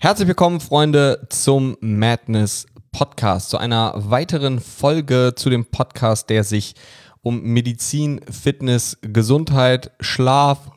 Herzlich willkommen, Freunde, zum Madness Podcast, zu einer weiteren Folge zu dem Podcast, der sich um Medizin, Fitness, Gesundheit, Schlaf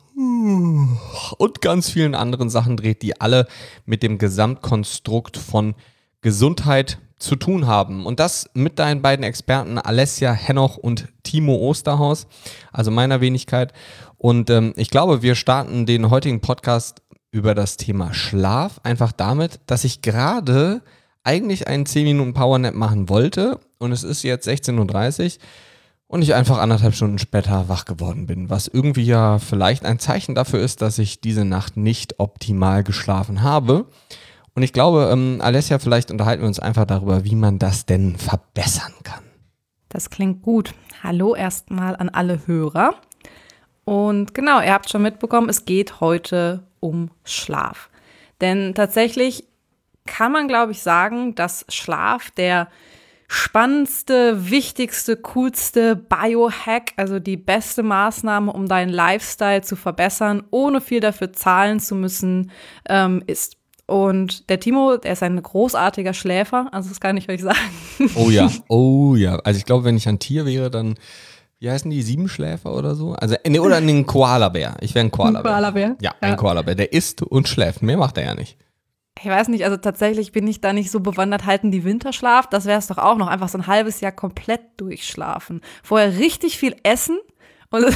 und ganz vielen anderen Sachen dreht, die alle mit dem Gesamtkonstrukt von Gesundheit zu tun haben. Und das mit deinen beiden Experten Alessia Henoch und Timo Osterhaus, also meiner Wenigkeit. Und ich glaube, wir starten den heutigen Podcast über das Thema Schlaf, einfach damit, dass ich gerade eigentlich einen 10 Minuten Powernap machen wollte und es ist jetzt 16:30 Uhr und ich einfach 1,5 Stunden später wach geworden bin, was irgendwie ja vielleicht ein Zeichen dafür ist, dass ich diese Nacht nicht optimal geschlafen habe. Und ich glaube, Alessia, vielleicht unterhalten wir uns einfach darüber, wie man das denn verbessern kann. Das klingt gut. Hallo erstmal an alle Hörer. Und genau, ihr habt schon mitbekommen, es geht heute um Schlaf. Denn tatsächlich kann man, glaube ich, sagen, dass Schlaf der spannendste, wichtigste, coolste Biohack, also die beste Maßnahme, um deinen Lifestyle zu verbessern, ohne viel dafür zahlen zu müssen, ist. Und der Timo, der ist ein großartiger Schläfer, also das kann ich euch sagen. Oh ja. Also ich glaube, wenn ich ein Tier wäre, dann, wie heißen die, Siebenschläfer oder so? Also, oder ein Koalabär. Ich wäre ein Koalabär. Ein Koalabär? Ja, ein Koalabär. Der isst und schläft. Mehr macht er ja nicht. Ich weiß nicht, also tatsächlich bin ich da nicht so bewandert, halten die Winterschlaf, das wäre es doch auch noch, einfach so ein halbes Jahr komplett durchschlafen. Vorher richtig viel essen und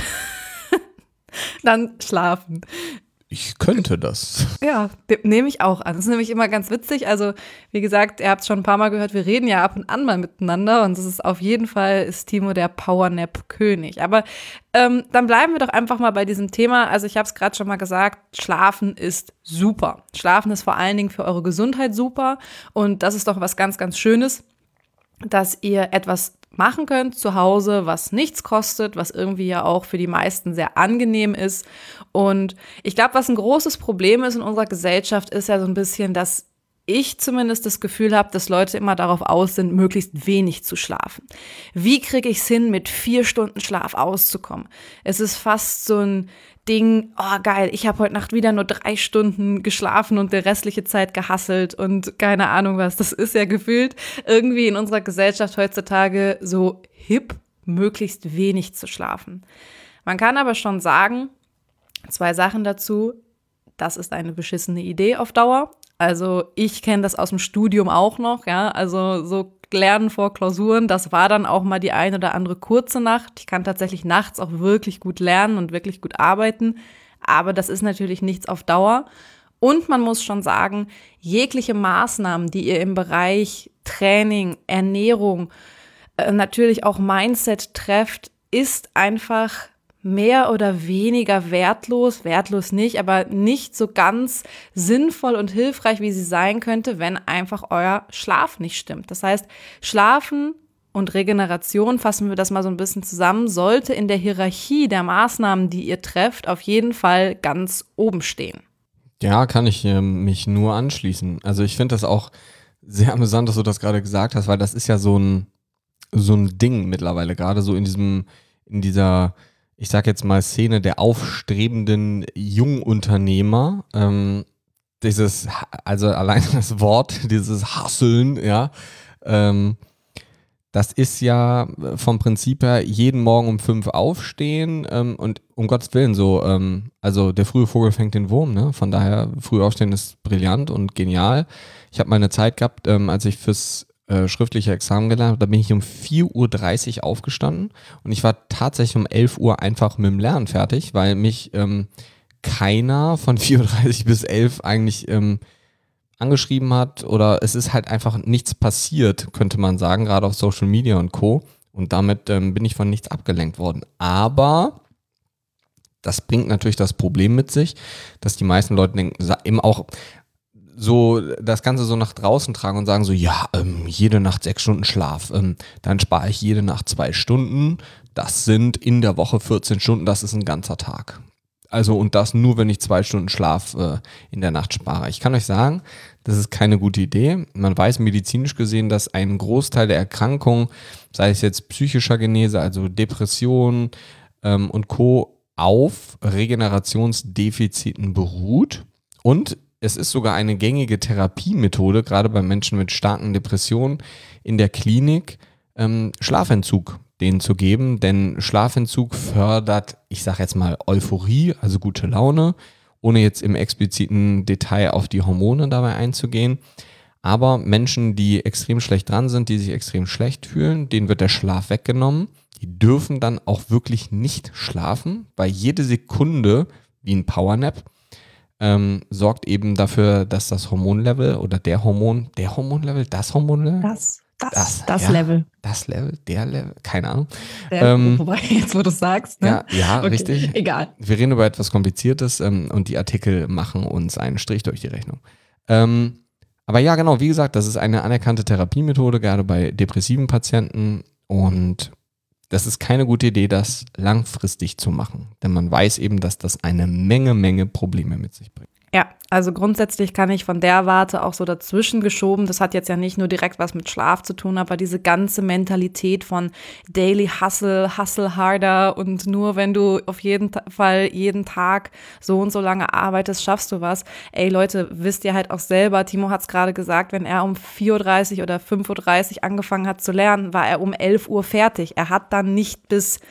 dann schlafen. Ich könnte das. Ja, nehme ich auch an. Das ist nämlich immer ganz witzig. Also, wie gesagt, ihr habt es schon ein paar Mal gehört, wir reden ja ab und an mal miteinander und das ist auf jeden Fall, ist Timo der Powernap-König. Aber dann bleiben wir doch einfach mal bei diesem Thema. Also, ich habe es gerade schon mal gesagt, Schlafen ist super. Schlafen ist vor allen Dingen für eure Gesundheit super und das ist doch was ganz, ganz Schönes, dass ihr etwas machen könnt zu Hause, was nichts kostet, was irgendwie ja auch für die meisten sehr angenehm ist. Und ich glaube, was ein großes Problem ist in unserer Gesellschaft, ist ja so ein bisschen, dass ich zumindest das Gefühl habe, dass Leute immer darauf aus sind, möglichst wenig zu schlafen. Wie kriege ich es hin, mit 4 Stunden Schlaf auszukommen? Es ist fast so ein Ding, oh geil, ich habe heute Nacht wieder nur 3 Stunden geschlafen und die restliche Zeit gehasselt und keine Ahnung was. Das ist ja gefühlt irgendwie in unserer Gesellschaft heutzutage so hip, möglichst wenig zu schlafen. Man kann aber schon sagen, 2 Sachen dazu, das ist eine beschissene Idee auf Dauer. Also ich kenne das aus dem Studium auch noch, ja, also so Lernen vor Klausuren, das war dann auch mal die eine oder andere kurze Nacht. Ich kann tatsächlich nachts auch wirklich gut lernen und wirklich gut arbeiten, aber das ist natürlich nichts auf Dauer. Und man muss schon sagen, jegliche Maßnahmen, die ihr im Bereich Training, Ernährung, natürlich auch Mindset trefft, ist einfach mehr oder weniger wertlos nicht, aber nicht so ganz sinnvoll und hilfreich, wie sie sein könnte, wenn einfach euer Schlaf nicht stimmt. Das heißt, Schlafen und Regeneration, fassen wir das mal so ein bisschen zusammen, sollte in der Hierarchie der Maßnahmen, die ihr trefft, auf jeden Fall ganz oben stehen. Ja, kann ich mich nur anschließen. Also ich finde das auch sehr amüsant, dass du das gerade gesagt hast, weil das ist ja so ein Ding mittlerweile, gerade so in dieser, ich sag jetzt mal, Szene der aufstrebenden Jungunternehmer, also allein das Wort, dieses Hustlen, ja, das ist ja vom Prinzip her jeden Morgen um 5 aufstehen und um Gottes Willen so, also der frühe Vogel fängt den Wurm, ne? Von daher, früh aufstehen ist brillant und genial. Ich habe mal eine Zeit gehabt, als ich fürs schriftliche Examen gelernt habe, da bin ich um 4:30 Uhr aufgestanden und ich war tatsächlich um 11 Uhr einfach mit dem Lernen fertig, weil mich keiner von 4:30 bis 11 eigentlich angeschrieben hat oder es ist halt einfach nichts passiert, könnte man sagen, gerade auf Social Media und Co. Und damit bin ich von nichts abgelenkt worden. Aber das bringt natürlich das Problem mit sich, dass die meisten Leute denken, eben auch so das Ganze so nach draußen tragen und sagen so, ja, jede Nacht 6 Stunden Schlaf, dann spare ich jede Nacht 2 Stunden, das sind in der Woche 14 Stunden, das ist ein ganzer Tag. Also und das nur, wenn ich 2 Stunden Schlaf in der Nacht spare. Ich kann euch sagen, das ist keine gute Idee. Man weiß medizinisch gesehen, dass ein Großteil der Erkrankungen, sei es jetzt psychischer Genese, also Depression und Co., auf Regenerationsdefiziten beruht. Und es ist sogar eine gängige Therapiemethode, gerade bei Menschen mit starken Depressionen in der Klinik, Schlafentzug denen zu geben, denn Schlafentzug fördert, ich sage jetzt mal Euphorie, also gute Laune, ohne jetzt im expliziten Detail auf die Hormone dabei einzugehen. Aber Menschen, die extrem schlecht dran sind, die sich extrem schlecht fühlen, denen wird der Schlaf weggenommen. Die dürfen dann auch wirklich nicht schlafen, weil jede Sekunde, wie ein Powernap, sorgt eben dafür, dass das Hormonlevel oder das Hormonlevel? Das Level. Das Level, der Level, keine Ahnung. Wobei, jetzt wo du es sagst. Ne? Ja, okay, richtig. Egal. Wir reden über etwas Kompliziertes und die Artikel machen uns einen Strich durch die Rechnung. Aber ja, genau, wie gesagt, das ist eine anerkannte Therapiemethode, gerade bei depressiven Patienten. Und das ist keine gute Idee, das langfristig zu machen. Denn man weiß eben, dass das eine Menge Probleme mit sich bringt. Ja, also grundsätzlich kann ich von der Warte auch so dazwischen geschoben. Das hat jetzt ja nicht nur direkt was mit Schlaf zu tun, aber diese ganze Mentalität von Daily Hustle, Hustle harder und nur wenn du auf jeden Fall jeden Tag so und so lange arbeitest, schaffst du was. Ey Leute, wisst ihr halt auch selber, Timo hat es gerade gesagt, wenn er um 4:30 Uhr oder 5:30 Uhr angefangen hat zu lernen, war er um 11 Uhr fertig. Er hat dann nicht bis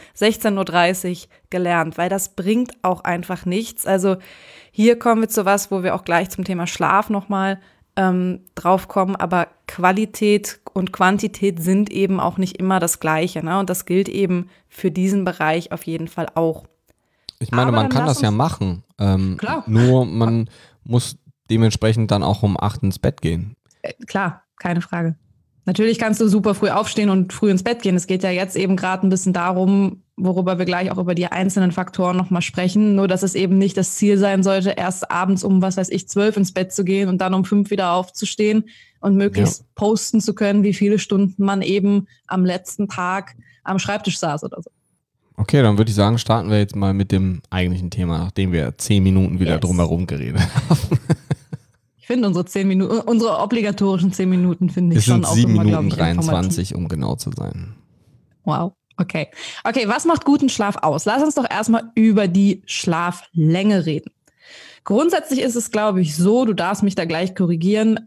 16:30 Uhr gelernt, weil das bringt auch einfach nichts. Also hier kommen wir zu was, wo wir auch gleich zum Thema Schlaf nochmal drauf kommen, aber Qualität und Quantität sind eben auch nicht immer das Gleiche, ne? Und das gilt eben für diesen Bereich auf jeden Fall auch. Ich meine, man kann das ja machen, Klar. nur man muss dementsprechend dann auch um 8 ins Bett gehen. Klar, keine Frage. Natürlich kannst du super früh aufstehen und früh ins Bett gehen. Es geht ja jetzt eben gerade ein bisschen darum, worüber wir gleich auch über die einzelnen Faktoren nochmal sprechen. Nur, dass es eben nicht das Ziel sein sollte, erst abends um, 12 ins Bett zu gehen und dann um 5 wieder aufzustehen und möglichst posten zu können, wie viele Stunden man eben am letzten Tag am Schreibtisch saß oder so. Okay, dann würde ich sagen, starten wir jetzt mal mit dem eigentlichen Thema, nachdem wir 10 Minuten wieder drumherum geredet haben. Ich finde unsere obligatorischen 10 Minuten finde ich es schon sind auch 7 immer, Minuten ich, 23, um genau zu sein. Wow, okay. Okay, was macht guten Schlaf aus? Lass uns doch erstmal über die Schlaflänge reden. Grundsätzlich ist es, glaube ich, so, du darfst mich da gleich korrigieren,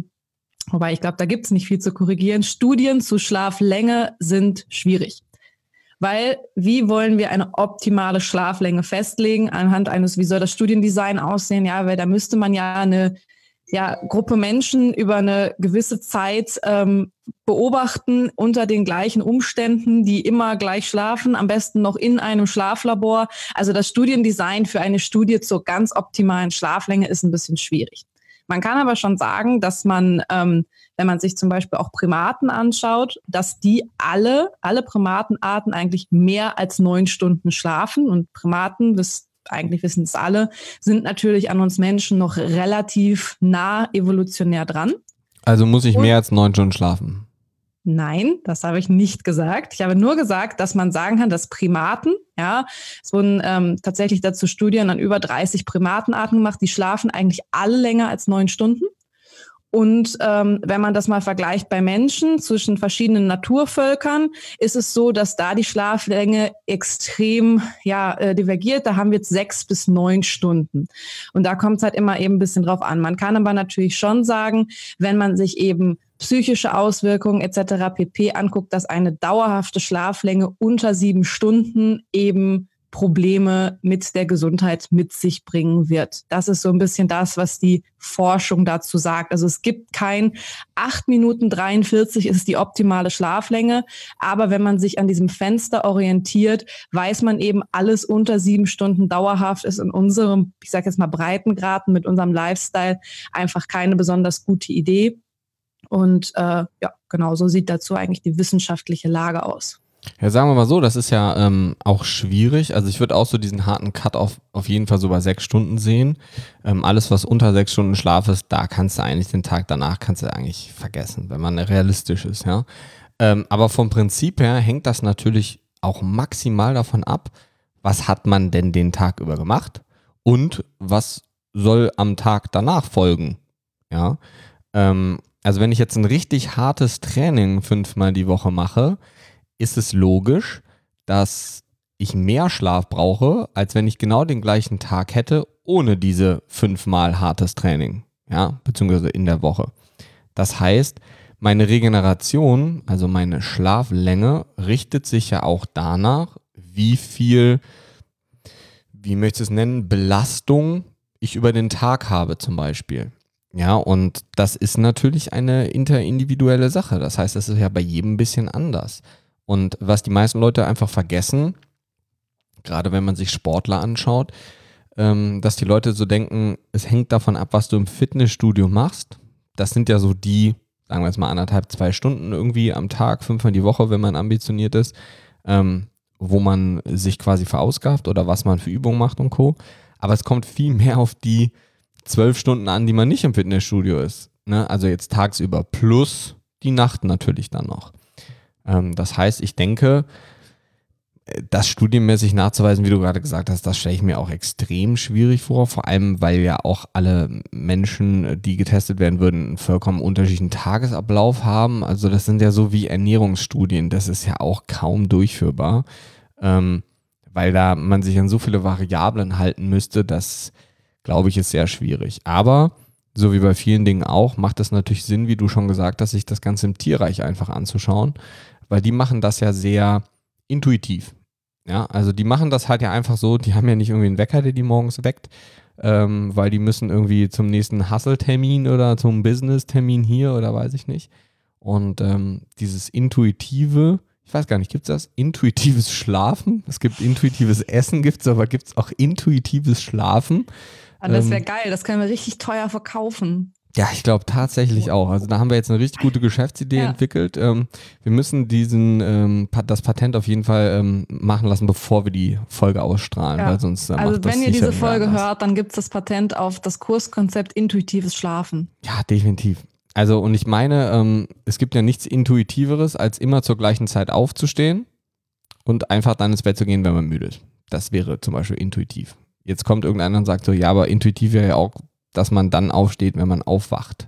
wobei ich glaube, da gibt es nicht viel zu korrigieren. Studien zu Schlaflänge sind schwierig. Weil, wie wollen wir eine optimale Schlaflänge festlegen anhand wie soll das Studiendesign aussehen? Ja, weil da müsste man ja eine Gruppe Menschen über eine gewisse Zeit beobachten unter den gleichen Umständen, die immer gleich schlafen, am besten noch in einem Schlaflabor. Also das Studiendesign für eine Studie zur ganz optimalen Schlaflänge ist ein bisschen schwierig. Man kann aber schon sagen, dass man, wenn man sich zum Beispiel auch Primaten anschaut, dass die alle Primatenarten eigentlich mehr als 9 Stunden schlafen. Und Primaten, eigentlich wissen es alle, sind natürlich an uns Menschen noch relativ nah evolutionär dran. Also muss ich mehr als 9 Stunden schlafen? Nein, das habe ich nicht gesagt. Ich habe nur gesagt, dass man sagen kann, dass Primaten, es wurden tatsächlich dazu Studien an über 30 Primatenarten gemacht, die schlafen eigentlich alle länger als 9 Stunden. Und wenn man das mal vergleicht bei Menschen zwischen verschiedenen Naturvölkern, ist es so, dass da die Schlaflänge extrem divergiert. Da haben wir jetzt 6 bis 9 Stunden. Und da kommt es halt immer eben ein bisschen drauf an. Man kann aber natürlich schon sagen, wenn man sich eben psychische Auswirkungen etc. pp. Anguckt, dass eine dauerhafte Schlaflänge unter 7 Stunden eben Probleme mit der Gesundheit mit sich bringen wird. Das ist so ein bisschen das, was die Forschung dazu sagt. Also es gibt kein 8 Minuten 43 ist die optimale Schlaflänge, aber wenn man sich an diesem Fenster orientiert, weiß man eben, alles unter 7 Stunden dauerhaft ist in unserem, ich sage jetzt mal Breitengraden mit unserem Lifestyle einfach keine besonders gute Idee. Und genau so sieht dazu eigentlich die wissenschaftliche Lage aus. Ja, sagen wir mal so, das ist ja auch schwierig. Also ich würde auch so diesen harten Cut auf jeden Fall so bei 6 Stunden sehen. Alles, was unter 6 Stunden Schlaf ist, da kannst du eigentlich den Tag danach eigentlich vergessen, wenn man realistisch ist, ja. Aber vom Prinzip her hängt das natürlich auch maximal davon ab, was hat man denn den Tag über gemacht und was soll am Tag danach folgen, ja. Also wenn ich jetzt ein richtig hartes Training 5-mal die Woche mache, ist es logisch, dass ich mehr Schlaf brauche, als wenn ich genau den gleichen Tag hätte, ohne diese 5-mal hartes Training, ja, beziehungsweise in der Woche. Das heißt, meine Regeneration, also meine Schlaflänge, richtet sich ja auch danach, wie viel, wie möchte ich es nennen, Belastung ich über den Tag habe zum Beispiel. Ja, und das ist natürlich eine interindividuelle Sache. Das heißt, das ist ja bei jedem ein bisschen anders. Und was die meisten Leute einfach vergessen, gerade wenn man sich Sportler anschaut, dass die Leute so denken, es hängt davon ab, was du im Fitnessstudio machst. Das sind ja so die, sagen wir jetzt mal 1,5, 2 Stunden irgendwie am Tag, 5-mal die Woche, wenn man ambitioniert ist, wo man sich quasi verausgabt oder was man für Übungen macht und Co. Aber es kommt viel mehr auf die 12 Stunden an, die man nicht im Fitnessstudio ist. Ne? Also jetzt tagsüber plus die Nacht natürlich dann noch. Das heißt, ich denke, das studienmäßig nachzuweisen, wie du gerade gesagt hast, das stelle ich mir auch extrem schwierig vor, vor allem, weil ja auch alle Menschen, die getestet werden würden, einen vollkommen unterschiedlichen Tagesablauf haben. Also das sind ja so wie Ernährungsstudien, das ist ja auch kaum durchführbar, weil da man sich an so viele Variablen halten müsste, das, glaube ich, ist sehr schwierig. Aber so wie bei vielen Dingen auch, macht es natürlich Sinn, wie du schon gesagt hast, sich das Ganze im Tierreich einfach anzuschauen, weil die machen das ja sehr intuitiv. Ja, also die machen das halt ja einfach so, die haben ja nicht irgendwie einen Wecker, der die morgens weckt, weil die müssen irgendwie zum nächsten Hustle-Termin oder zum Business-Termin hier oder weiß ich nicht. Und dieses intuitive, ich weiß gar nicht, gibt es das? Intuitives Schlafen? Es gibt intuitives Essen, aber gibt es auch intuitives Schlafen? Das wäre geil, das können wir richtig teuer verkaufen. Ja, ich glaube tatsächlich auch. Also da haben wir jetzt eine richtig gute Geschäftsidee entwickelt. Wir müssen das Patent auf jeden Fall machen lassen, bevor wir die Folge ausstrahlen, weil sonst also macht das wenn ihr sicher diese Folge anders. hört, dann gibt es das Patent auf das Kurskonzept intuitives Schlafen. Ja, definitiv. Also und ich meine, es gibt ja nichts Intuitiveres, als immer zur gleichen Zeit aufzustehen und einfach dann ins Bett zu gehen, wenn man müde ist. Das wäre zum Beispiel intuitiv. Jetzt kommt irgendeiner und sagt so, ja, aber intuitiv wäre ja auch, dass man dann aufsteht, wenn man aufwacht.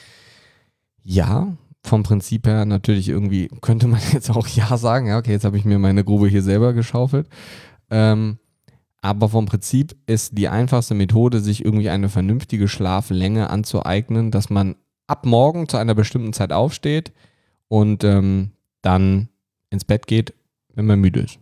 Ja, vom Prinzip her natürlich irgendwie, könnte man jetzt auch ja sagen, ja, okay, jetzt habe ich mir meine Grube hier selber geschaufelt. Aber vom Prinzip ist die einfachste Methode, sich irgendwie eine vernünftige Schlaflänge anzueignen, dass man ab morgen zu einer bestimmten Zeit aufsteht und dann ins Bett geht, wenn man müde ist.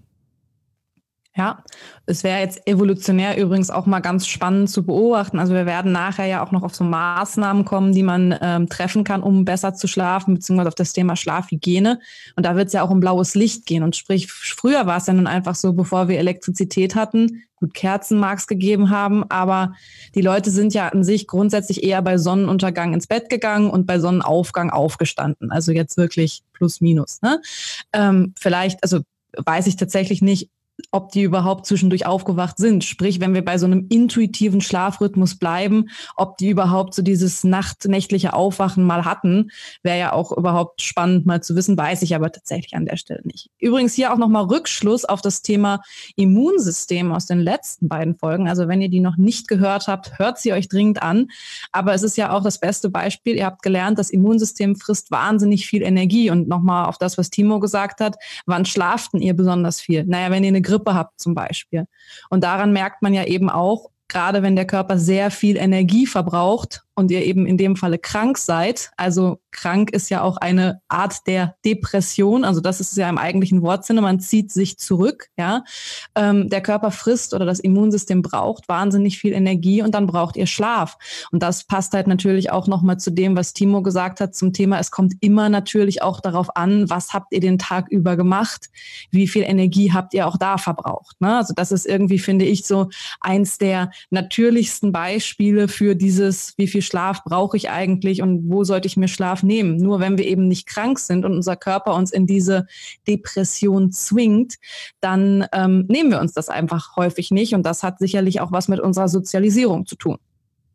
Ja, es wäre jetzt evolutionär übrigens auch mal ganz spannend zu beobachten. Also wir werden nachher ja auch noch auf so Maßnahmen kommen, die man treffen kann, um besser zu schlafen, beziehungsweise auf das Thema Schlafhygiene. Und da wird es ja auch um blaues Licht gehen. Und sprich, früher war es ja nun einfach so, bevor wir Elektrizität hatten, gut, Kerzen mag es gegeben haben, aber die Leute sind ja an sich grundsätzlich eher bei Sonnenuntergang ins Bett gegangen und bei Sonnenaufgang aufgestanden. Also jetzt wirklich plus minus. Ne? Vielleicht, also weiß ich tatsächlich nicht, ob die überhaupt zwischendurch aufgewacht sind. Sprich, wenn wir bei so einem intuitiven Schlafrhythmus bleiben, ob die überhaupt so dieses nächtliche Aufwachen mal hatten, wäre ja auch überhaupt spannend mal zu wissen, weiß ich aber tatsächlich an der Stelle nicht. Übrigens hier auch nochmal Rückschluss auf das Thema Immunsystem aus den letzten beiden Folgen. Also wenn ihr die noch nicht gehört habt, hört sie euch dringend an. Aber es ist ja auch das beste Beispiel. Ihr habt gelernt, das Immunsystem frisst wahnsinnig viel Energie. Und nochmal auf das, was Timo gesagt hat, wann schlaft denn ihr besonders viel? Naja, wenn ihr eine Grippe habt zum Beispiel. Und daran merkt man ja eben auch, gerade wenn der Körper sehr viel Energie verbraucht und ihr eben in dem Falle krank seid, also krank ist ja auch eine Art der Depression, also das ist ja im eigentlichen Wortsinne, man zieht sich zurück, ja. Der Körper frisst oder das Immunsystem braucht wahnsinnig viel Energie und dann braucht ihr Schlaf. Und das passt halt natürlich auch nochmal zu dem, was Timo gesagt hat zum Thema, es kommt immer natürlich auch darauf an, was habt ihr den Tag über gemacht, wie viel Energie habt ihr auch da verbraucht, ne? Also das ist irgendwie, finde ich, so eins der natürlichsten Beispiele für dieses, wie viel Schlaf brauche ich eigentlich und wo sollte ich mir Schlaf nehmen? Nur wenn wir eben nicht krank sind und unser Körper uns in diese Depression zwingt, dann nehmen wir uns das einfach häufig nicht und das hat sicherlich auch was mit unserer Sozialisierung zu tun.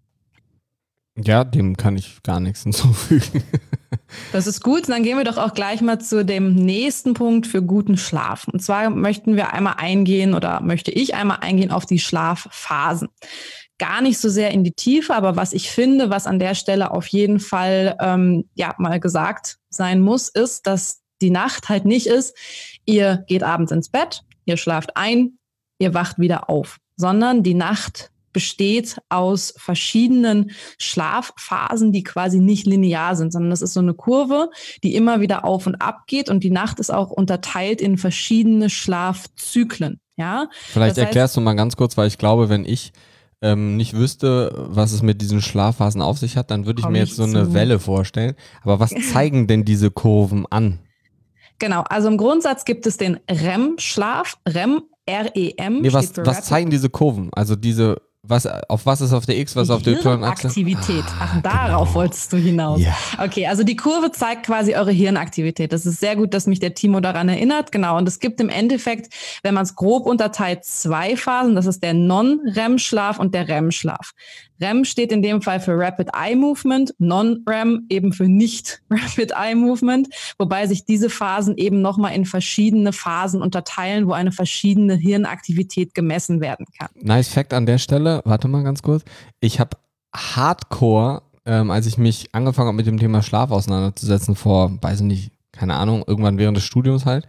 Ja, dem kann ich gar nichts hinzufügen. Das ist gut. Dann gehen wir doch auch gleich mal zu dem nächsten Punkt für guten Schlaf. Und zwar möchte ich einmal eingehen auf die Schlafphasen. Gar nicht so sehr in die Tiefe, aber was ich finde, was an der Stelle auf jeden Fall mal gesagt sein muss, ist, dass die Nacht halt nicht ist, ihr geht abends ins Bett ihr schlaft ein, ihr wacht wieder auf, sondern die Nacht besteht aus verschiedenen Schlafphasen, die quasi nicht linear sind, sondern das ist so eine Kurve, die immer wieder auf und ab geht und die Nacht ist auch unterteilt in verschiedene Schlafzyklen. Ja? Vielleicht erklärst du mal ganz kurz, weil ich glaube, wenn ich nicht wüsste, was es mit diesen Schlafphasen auf sich hat, dann würde ich mir jetzt so eine Welle vorstellen. Aber was zeigen denn diese Kurven an? Genau, also im Grundsatz gibt es den REM-Schlaf, REM, R-E-M. Nee, was zeigen diese Kurven? Also auf was ist auf der X, was ist auf der Y-Achse? Hirnaktivität. Ach, darauf wolltest du hinaus. Ja. Okay, also die Kurve zeigt quasi eure Hirnaktivität. Das ist sehr gut, dass mich der Timo daran erinnert. Genau, und es gibt im Endeffekt, wenn man es grob unterteilt, 2 Phasen. Das ist der Non-REM-Schlaf und der REM-Schlaf. REM steht in dem Fall für Rapid Eye Movement, Non-REM eben für nicht Rapid Eye Movement, wobei sich diese Phasen eben nochmal in verschiedene Phasen unterteilen, wo eine verschiedene Hirnaktivität gemessen werden kann. Nice Fact an der Stelle, warte mal ganz kurz. Ich habe Hardcore, als ich mich angefangen habe mit dem Thema Schlaf auseinanderzusetzen vor, weiß ich nicht, keine Ahnung, irgendwann während des Studiums halt,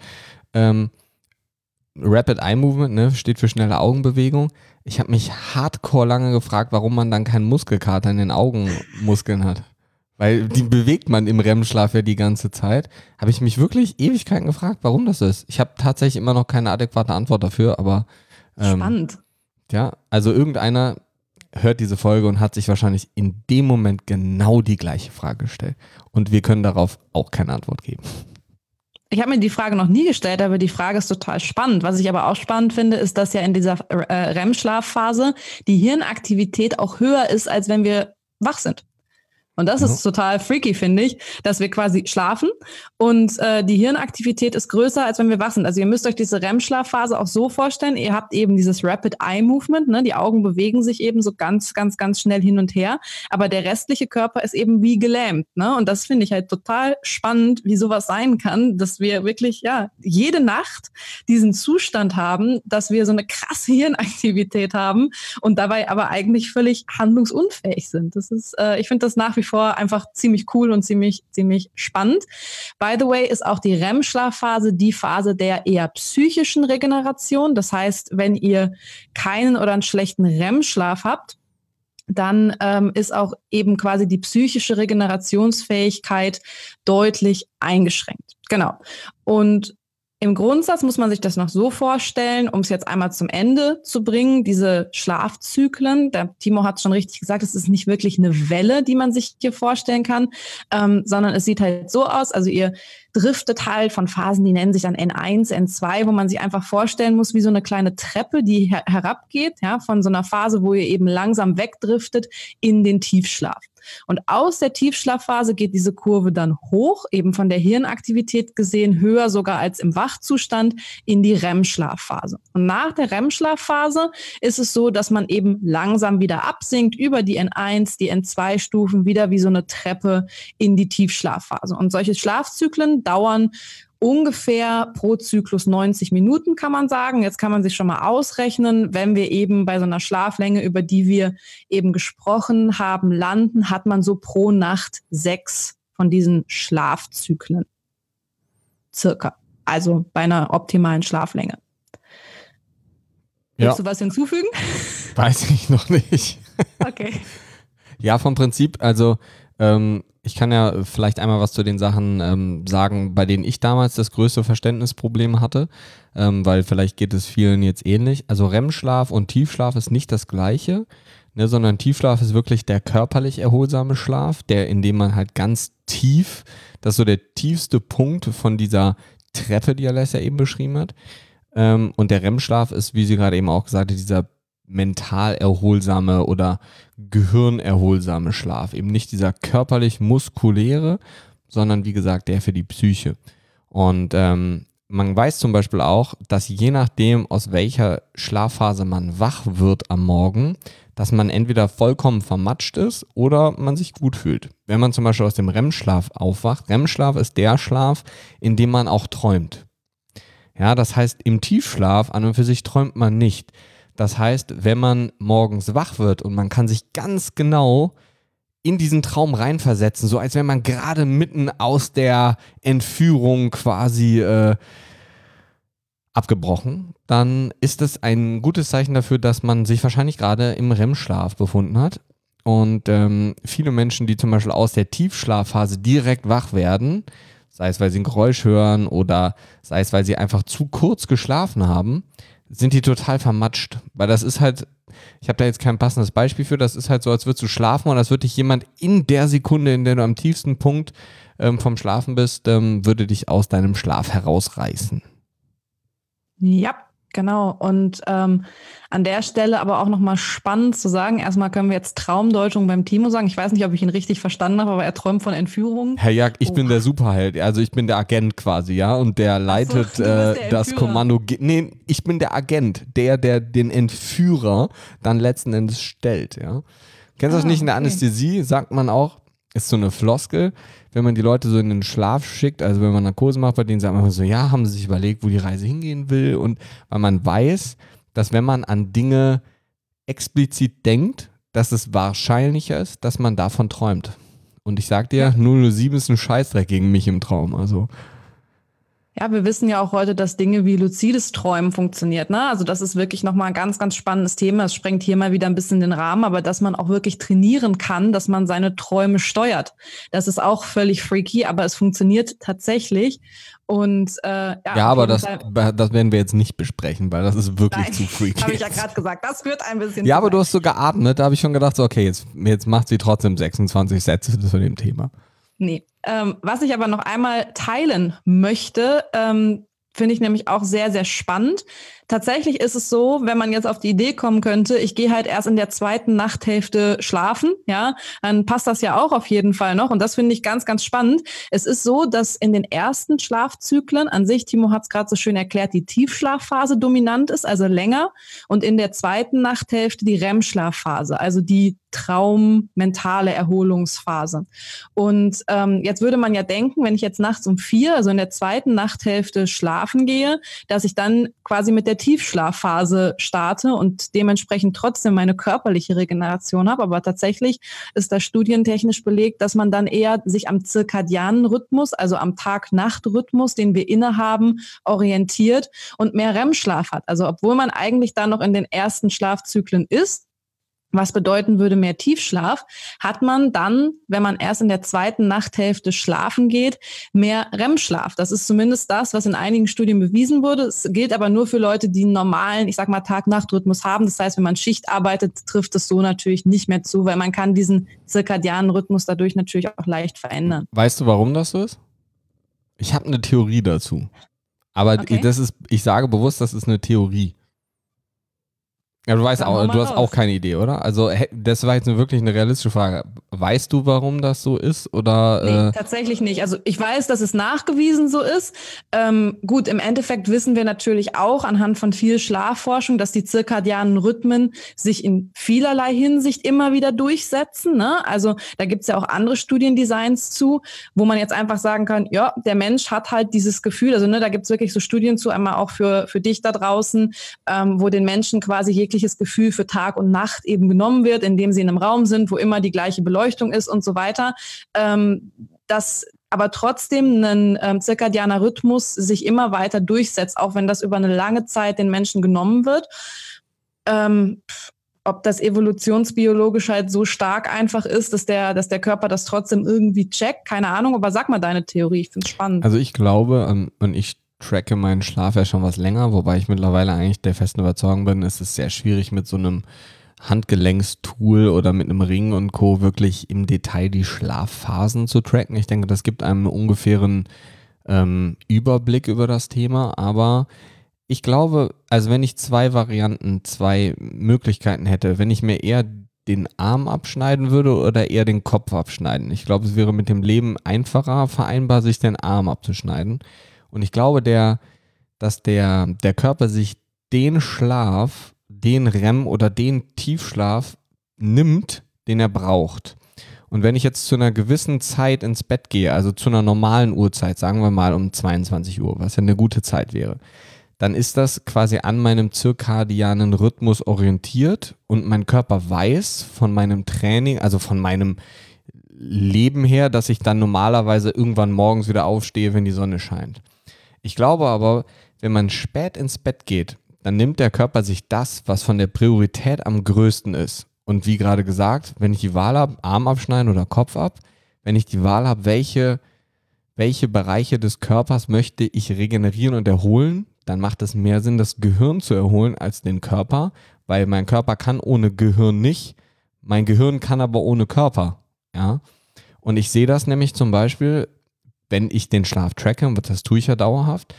Rapid Eye Movement, ne, steht für schnelle Augenbewegung. Ich habe mich hardcore lange gefragt, warum man dann keinen Muskelkater in den Augenmuskeln hat. Weil die bewegt man im REM-Schlaf ja die ganze Zeit. Habe ich mich wirklich Ewigkeiten gefragt, warum das ist. Ich habe tatsächlich immer noch keine adäquate Antwort dafür, aber spannend. Ja, also irgendeiner hört diese Folge und hat sich wahrscheinlich in dem Moment genau die gleiche Frage gestellt. Und wir können darauf auch keine Antwort geben. Ich habe mir die Frage noch nie gestellt, aber die Frage ist total spannend. Was ich aber auch spannend finde, ist, dass ja in dieser REM-Schlafphase die Hirnaktivität auch höher ist, als wenn wir wach sind. Und das ist total freaky, finde ich, dass wir quasi schlafen und die Hirnaktivität ist größer, als wenn wir wach sind. Also ihr müsst euch diese REM-Schlafphase auch so vorstellen, ihr habt eben dieses Rapid Eye Movement, ne? Die Augen bewegen sich eben so ganz, ganz, ganz schnell hin und her, aber der restliche Körper ist eben wie gelähmt. Ne? Und das finde ich halt total spannend, wie sowas sein kann, dass wir wirklich ja jede Nacht diesen Zustand haben, dass wir so eine krasse Hirnaktivität haben und dabei aber eigentlich völlig handlungsunfähig sind. Das ist, ich finde das nach wie vor einfach ziemlich cool und ziemlich spannend. By the way ist auch die REM-Schlafphase die Phase der eher psychischen Regeneration. Das heißt, wenn ihr keinen oder einen schlechten REM-Schlaf habt, dann ist auch eben quasi die psychische Regenerationsfähigkeit deutlich eingeschränkt. Genau. Und im Grundsatz muss man sich das noch so vorstellen, um es jetzt einmal zum Ende zu bringen, diese Schlafzyklen, der Timo hat es schon richtig gesagt, es ist nicht wirklich eine Welle, die man sich hier vorstellen kann, sondern es sieht halt so aus, also ihr driftet halt von Phasen, die nennen sich dann N1, N2, wo man sich einfach vorstellen muss, wie so eine kleine Treppe, die herabgeht, ja, von so einer Phase, wo ihr eben langsam wegdriftet in den Tiefschlaf. Und aus der Tiefschlafphase geht diese Kurve dann hoch, eben von der Hirnaktivität gesehen, höher sogar als im Wachzustand in die REM-Schlafphase. Und nach der REM-Schlafphase ist es so, dass man eben langsam wieder absinkt über die N1, die N2-Stufen, wieder wie so eine Treppe in die Tiefschlafphase. Und solche Schlafzyklen dauern ungefähr pro Zyklus 90 Minuten, kann man sagen. Jetzt kann man sich schon mal ausrechnen, wenn wir eben bei so einer Schlaflänge, über die wir eben gesprochen haben, landen, hat man so pro Nacht 6 von diesen Schlafzyklen. Circa. Also bei einer optimalen Schlaflänge. Willst du was hinzufügen? Weiß ich noch nicht. Okay. Ja, vom Prinzip, also ich kann ja vielleicht einmal was zu den Sachen sagen, bei denen ich damals das größte Verständnisproblem hatte, weil vielleicht geht es vielen jetzt ähnlich. Also REM-Schlaf und Tiefschlaf ist nicht das Gleiche, ne, sondern Tiefschlaf ist wirklich der körperlich erholsame Schlaf, in dem man halt ganz tief, das ist so der tiefste Punkt von dieser Treppe, die Alessia eben beschrieben hat. Und der REM-Schlaf ist, wie sie gerade eben auch gesagt hat, dieser mental erholsame oder gehirnerholsame Schlaf. Eben nicht dieser körperlich-muskuläre, sondern wie gesagt, der für die Psyche. Und man weiß zum Beispiel auch, dass je nachdem, aus welcher Schlafphase man wach wird am Morgen, dass man entweder vollkommen vermatscht ist oder man sich gut fühlt. Wenn man zum Beispiel aus dem REM-Schlaf aufwacht, REM-Schlaf ist der Schlaf, in dem man auch träumt. Ja, das heißt, im Tiefschlaf an und für sich träumt man nicht. Das heißt, wenn man morgens wach wird und man kann sich ganz genau in diesen Traum reinversetzen, so als wenn man gerade mitten aus der Entführung quasi abgebrochen, dann ist es ein gutes Zeichen dafür, dass man sich wahrscheinlich gerade im REM-Schlaf befunden hat. Und viele Menschen, die zum Beispiel aus der Tiefschlafphase direkt wach werden, sei es, weil sie ein Geräusch hören oder sei es, weil sie einfach zu kurz geschlafen haben, sind die total vermatscht. Weil das ist halt, ich habe da jetzt kein passendes Beispiel für, das ist halt so, als würdest du schlafen und als würde dich jemand in der Sekunde, in der du am tiefsten Punkt vom Schlafen bist, würde dich aus deinem Schlaf herausreißen. Ja, genau. Und an der Stelle aber auch nochmal spannend zu sagen, erstmal können wir jetzt Traumdeutung beim Timo sagen. Ich weiß nicht, ob ich ihn richtig verstanden habe, aber er träumt von Entführungen. Herr Jagd, ich bin der Superheld, also ich bin der Agent quasi, ja, und der leitet das Kommando. Nee, ich bin der Agent, der den Entführer dann letzten Endes stellt, ja. Kennst du das nicht in der Anästhesie, sagt man auch, ist so eine Floskel, wenn man die Leute so in den Schlaf schickt, also wenn man Narkose macht, bei denen sagt man so, ja, haben sie sich überlegt, wo die Reise hingehen will, und weil man weiß, dass wenn man an Dinge explizit denkt, dass es wahrscheinlicher ist, dass man davon träumt. Und ich sag dir, 007 ist ein Scheißdreck gegen mich im Traum, also. Ja, wir wissen ja auch heute, dass Dinge wie luzides Träumen funktioniert, ne? Also das ist wirklich nochmal ein ganz, ganz spannendes Thema. Es sprengt hier mal wieder ein bisschen den Rahmen, aber dass man auch wirklich trainieren kann, dass man seine Träume steuert. Das ist auch völlig freaky, aber es funktioniert tatsächlich. Und aber das werden wir jetzt nicht besprechen, weil das ist wirklich zu freaky. Habe ich ja gerade gesagt, das wird ein bisschen. Ja, aber du hast so geatmet, da habe ich schon gedacht, so, okay, jetzt macht sie trotzdem 26 Sätze zu dem Thema. Nee. Was ich aber noch einmal teilen möchte, finde ich nämlich auch sehr, sehr spannend. Tatsächlich ist es so, wenn man jetzt auf die Idee kommen könnte, ich gehe halt erst in der zweiten Nachthälfte schlafen, ja, dann passt das ja auch auf jeden Fall noch. Und das finde ich ganz, ganz spannend. Es ist so, dass in den ersten Schlafzyklen an sich, Timo hat es gerade so schön erklärt, die Tiefschlafphase dominant ist, also länger. Und in der zweiten Nachthälfte die REM-Schlafphase, also die traummentale Erholungsphase. Und jetzt würde man ja denken, wenn ich jetzt nachts um 4, also in der zweiten Nachthälfte schlafen gehe, dass ich dann quasi mit der Tiefschlafphase starte und dementsprechend trotzdem meine körperliche Regeneration habe. Aber tatsächlich ist da studientechnisch belegt, dass man dann eher sich am zirkadianen Rhythmus, also am Tag-Nacht-Rhythmus, den wir innehaben, orientiert und mehr REM-Schlaf hat. Also obwohl man eigentlich dann noch in den ersten Schlafzyklen ist, was bedeuten würde mehr Tiefschlaf, hat man dann, wenn man erst in der zweiten Nachthälfte schlafen geht, mehr REM-Schlaf. Das ist zumindest das, was in einigen Studien bewiesen wurde. Es gilt aber nur für Leute, die einen normalen, ich sag mal, Tag-Nacht-Rhythmus haben. Das heißt, wenn man Schicht arbeitet, trifft es so natürlich nicht mehr zu, weil man kann diesen zirkadianen Rhythmus dadurch natürlich auch leicht verändern. Weißt du, warum das so ist? Ich habe eine Theorie dazu. Aber Okay. ich sage bewusst, das ist eine Theorie. Ja, du hast auch keine Idee, oder? Also das war jetzt wirklich eine realistische Frage. Weißt du, warum das so ist? Oder? Nee, tatsächlich nicht. Also ich weiß, dass es nachgewiesen so ist. Gut, im Endeffekt wissen wir natürlich auch anhand von viel Schlafforschung, dass die zirkadianen Rhythmen sich in vielerlei Hinsicht immer wieder durchsetzen, ne? Also da gibt's ja auch andere Studiendesigns zu, wo man jetzt einfach sagen kann, ja, der Mensch hat halt dieses Gefühl, also ne, da gibt's wirklich so Studien zu, einmal auch für dich da draußen, wo den Menschen quasi jegliches Gefühl für Tag und Nacht eben genommen wird, indem sie in einem Raum sind, wo immer die gleiche Beleuchtung ist und so weiter. Dass aber trotzdem ein zirkadianer Rhythmus sich immer weiter durchsetzt, auch wenn das über eine lange Zeit den Menschen genommen wird. Ob das evolutionsbiologisch halt so stark einfach ist, dass der Körper das trotzdem irgendwie checkt, keine Ahnung, aber sag mal deine Theorie, ich finde es spannend. Also ich glaube, und ich tracke meinen Schlaf ja schon was länger, wobei ich mittlerweile eigentlich der festen Überzeugung bin, es ist sehr schwierig mit so einem Handgelenkstool oder mit einem Ring und Co. wirklich im Detail die Schlafphasen zu tracken. Ich denke, das gibt einem einen ungefähren Überblick über das Thema, aber ich glaube, also wenn ich zwei Möglichkeiten hätte, wenn ich mir eher den Arm abschneiden würde oder eher den Kopf abschneiden. Ich glaube, es wäre mit dem Leben einfacher vereinbar, sich den Arm abzuschneiden. Und ich glaube, dass der Körper sich den Schlaf, den REM oder den Tiefschlaf nimmt, den er braucht. Und wenn ich jetzt zu einer gewissen Zeit ins Bett gehe, also zu einer normalen Uhrzeit, sagen wir mal um 22 Uhr, was ja eine gute Zeit wäre, dann ist das quasi an meinem zirkadianen Rhythmus orientiert und mein Körper weiß von meinem Training, also von meinem Leben her, dass ich dann normalerweise irgendwann morgens wieder aufstehe, wenn die Sonne scheint. Ich glaube aber, wenn man spät ins Bett geht, dann nimmt der Körper sich das, was von der Priorität am größten ist. Und wie gerade gesagt, wenn ich die Wahl habe, Arm abschneiden oder Kopf ab, wenn ich die Wahl habe, welche Bereiche des Körpers möchte ich regenerieren und erholen, dann macht es mehr Sinn, das Gehirn zu erholen als den Körper, weil mein Körper kann ohne Gehirn nicht, mein Gehirn kann aber ohne Körper. Ja? Und ich sehe das nämlich zum Beispiel, wenn ich den Schlaf tracke, und das tue ich ja dauerhaft,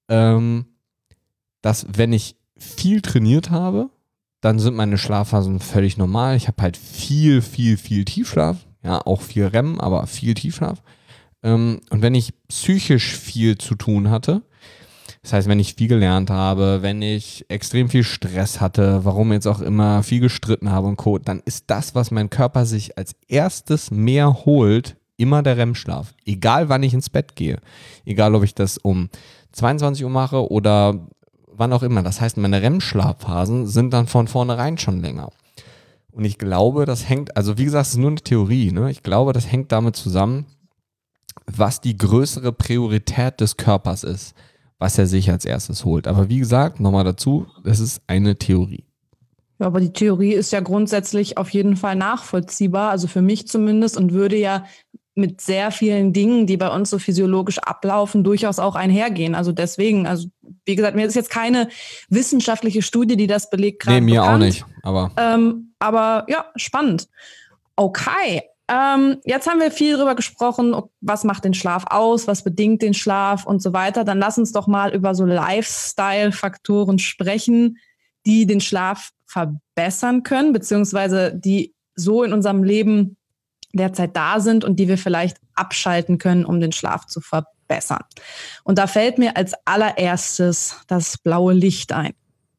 dass wenn ich viel trainiert habe, dann sind meine Schlafphasen völlig normal. Ich habe halt viel Tiefschlaf, ja, auch viel REM, aber viel Tiefschlaf. Und wenn ich psychisch viel zu tun hatte, das heißt, wenn ich viel gelernt habe, wenn ich extrem viel Stress hatte, warum jetzt auch immer, viel gestritten habe und Co., dann ist das, was mein Körper sich als erstes mehr holt, immer der REM-Schlaf. Egal, wann ich ins Bett gehe. Egal, ob ich das um 22 Uhr mache oder wann auch immer. Das heißt, meine REM-Schlafphasen sind dann von vornherein schon länger. Und ich glaube, das hängt, also wie gesagt, es ist nur eine Theorie, ne? Ich glaube, das hängt damit zusammen, was die größere Priorität des Körpers ist, was er sich als erstes holt. Aber wie gesagt, nochmal dazu, es ist eine Theorie. Ja, aber die Theorie ist ja grundsätzlich auf jeden Fall nachvollziehbar, also für mich zumindest, und würde ja mit sehr vielen Dingen, die bei uns so physiologisch ablaufen, durchaus auch einhergehen. Also deswegen, also wie gesagt, mir ist jetzt keine wissenschaftliche Studie, die das belegt, gerade mir bekannt. Auch nicht. Aber ja, spannend. Okay, jetzt haben wir viel darüber gesprochen, was macht den Schlaf aus, was bedingt den Schlaf und so weiter. Dann lass uns doch mal über so Lifestyle-Faktoren sprechen, die den Schlaf verbessern können, beziehungsweise die so in unserem Leben derzeit da sind und die wir vielleicht abschalten können, um den Schlaf zu verbessern. Und da fällt mir als allererstes das blaue Licht ein.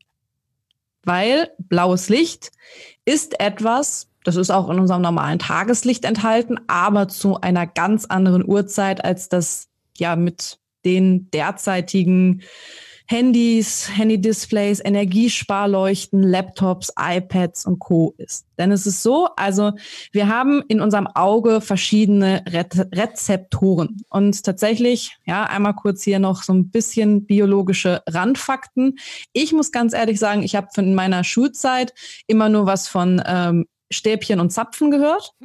Weil blaues Licht ist etwas, das ist auch in unserem normalen Tageslicht enthalten, aber zu einer ganz anderen Uhrzeit, als das ja mit den derzeitigen Handys, Handy-Displays, Energiesparleuchten, Laptops, iPads und Co. ist. Denn es ist so, also wir haben in unserem Auge verschiedene Rezeptoren. Und tatsächlich, ja, einmal kurz hier noch so ein bisschen biologische Randfakten. Ich muss ganz ehrlich sagen, ich habe in meiner Schulzeit immer nur was von Stäbchen und Zapfen gehört.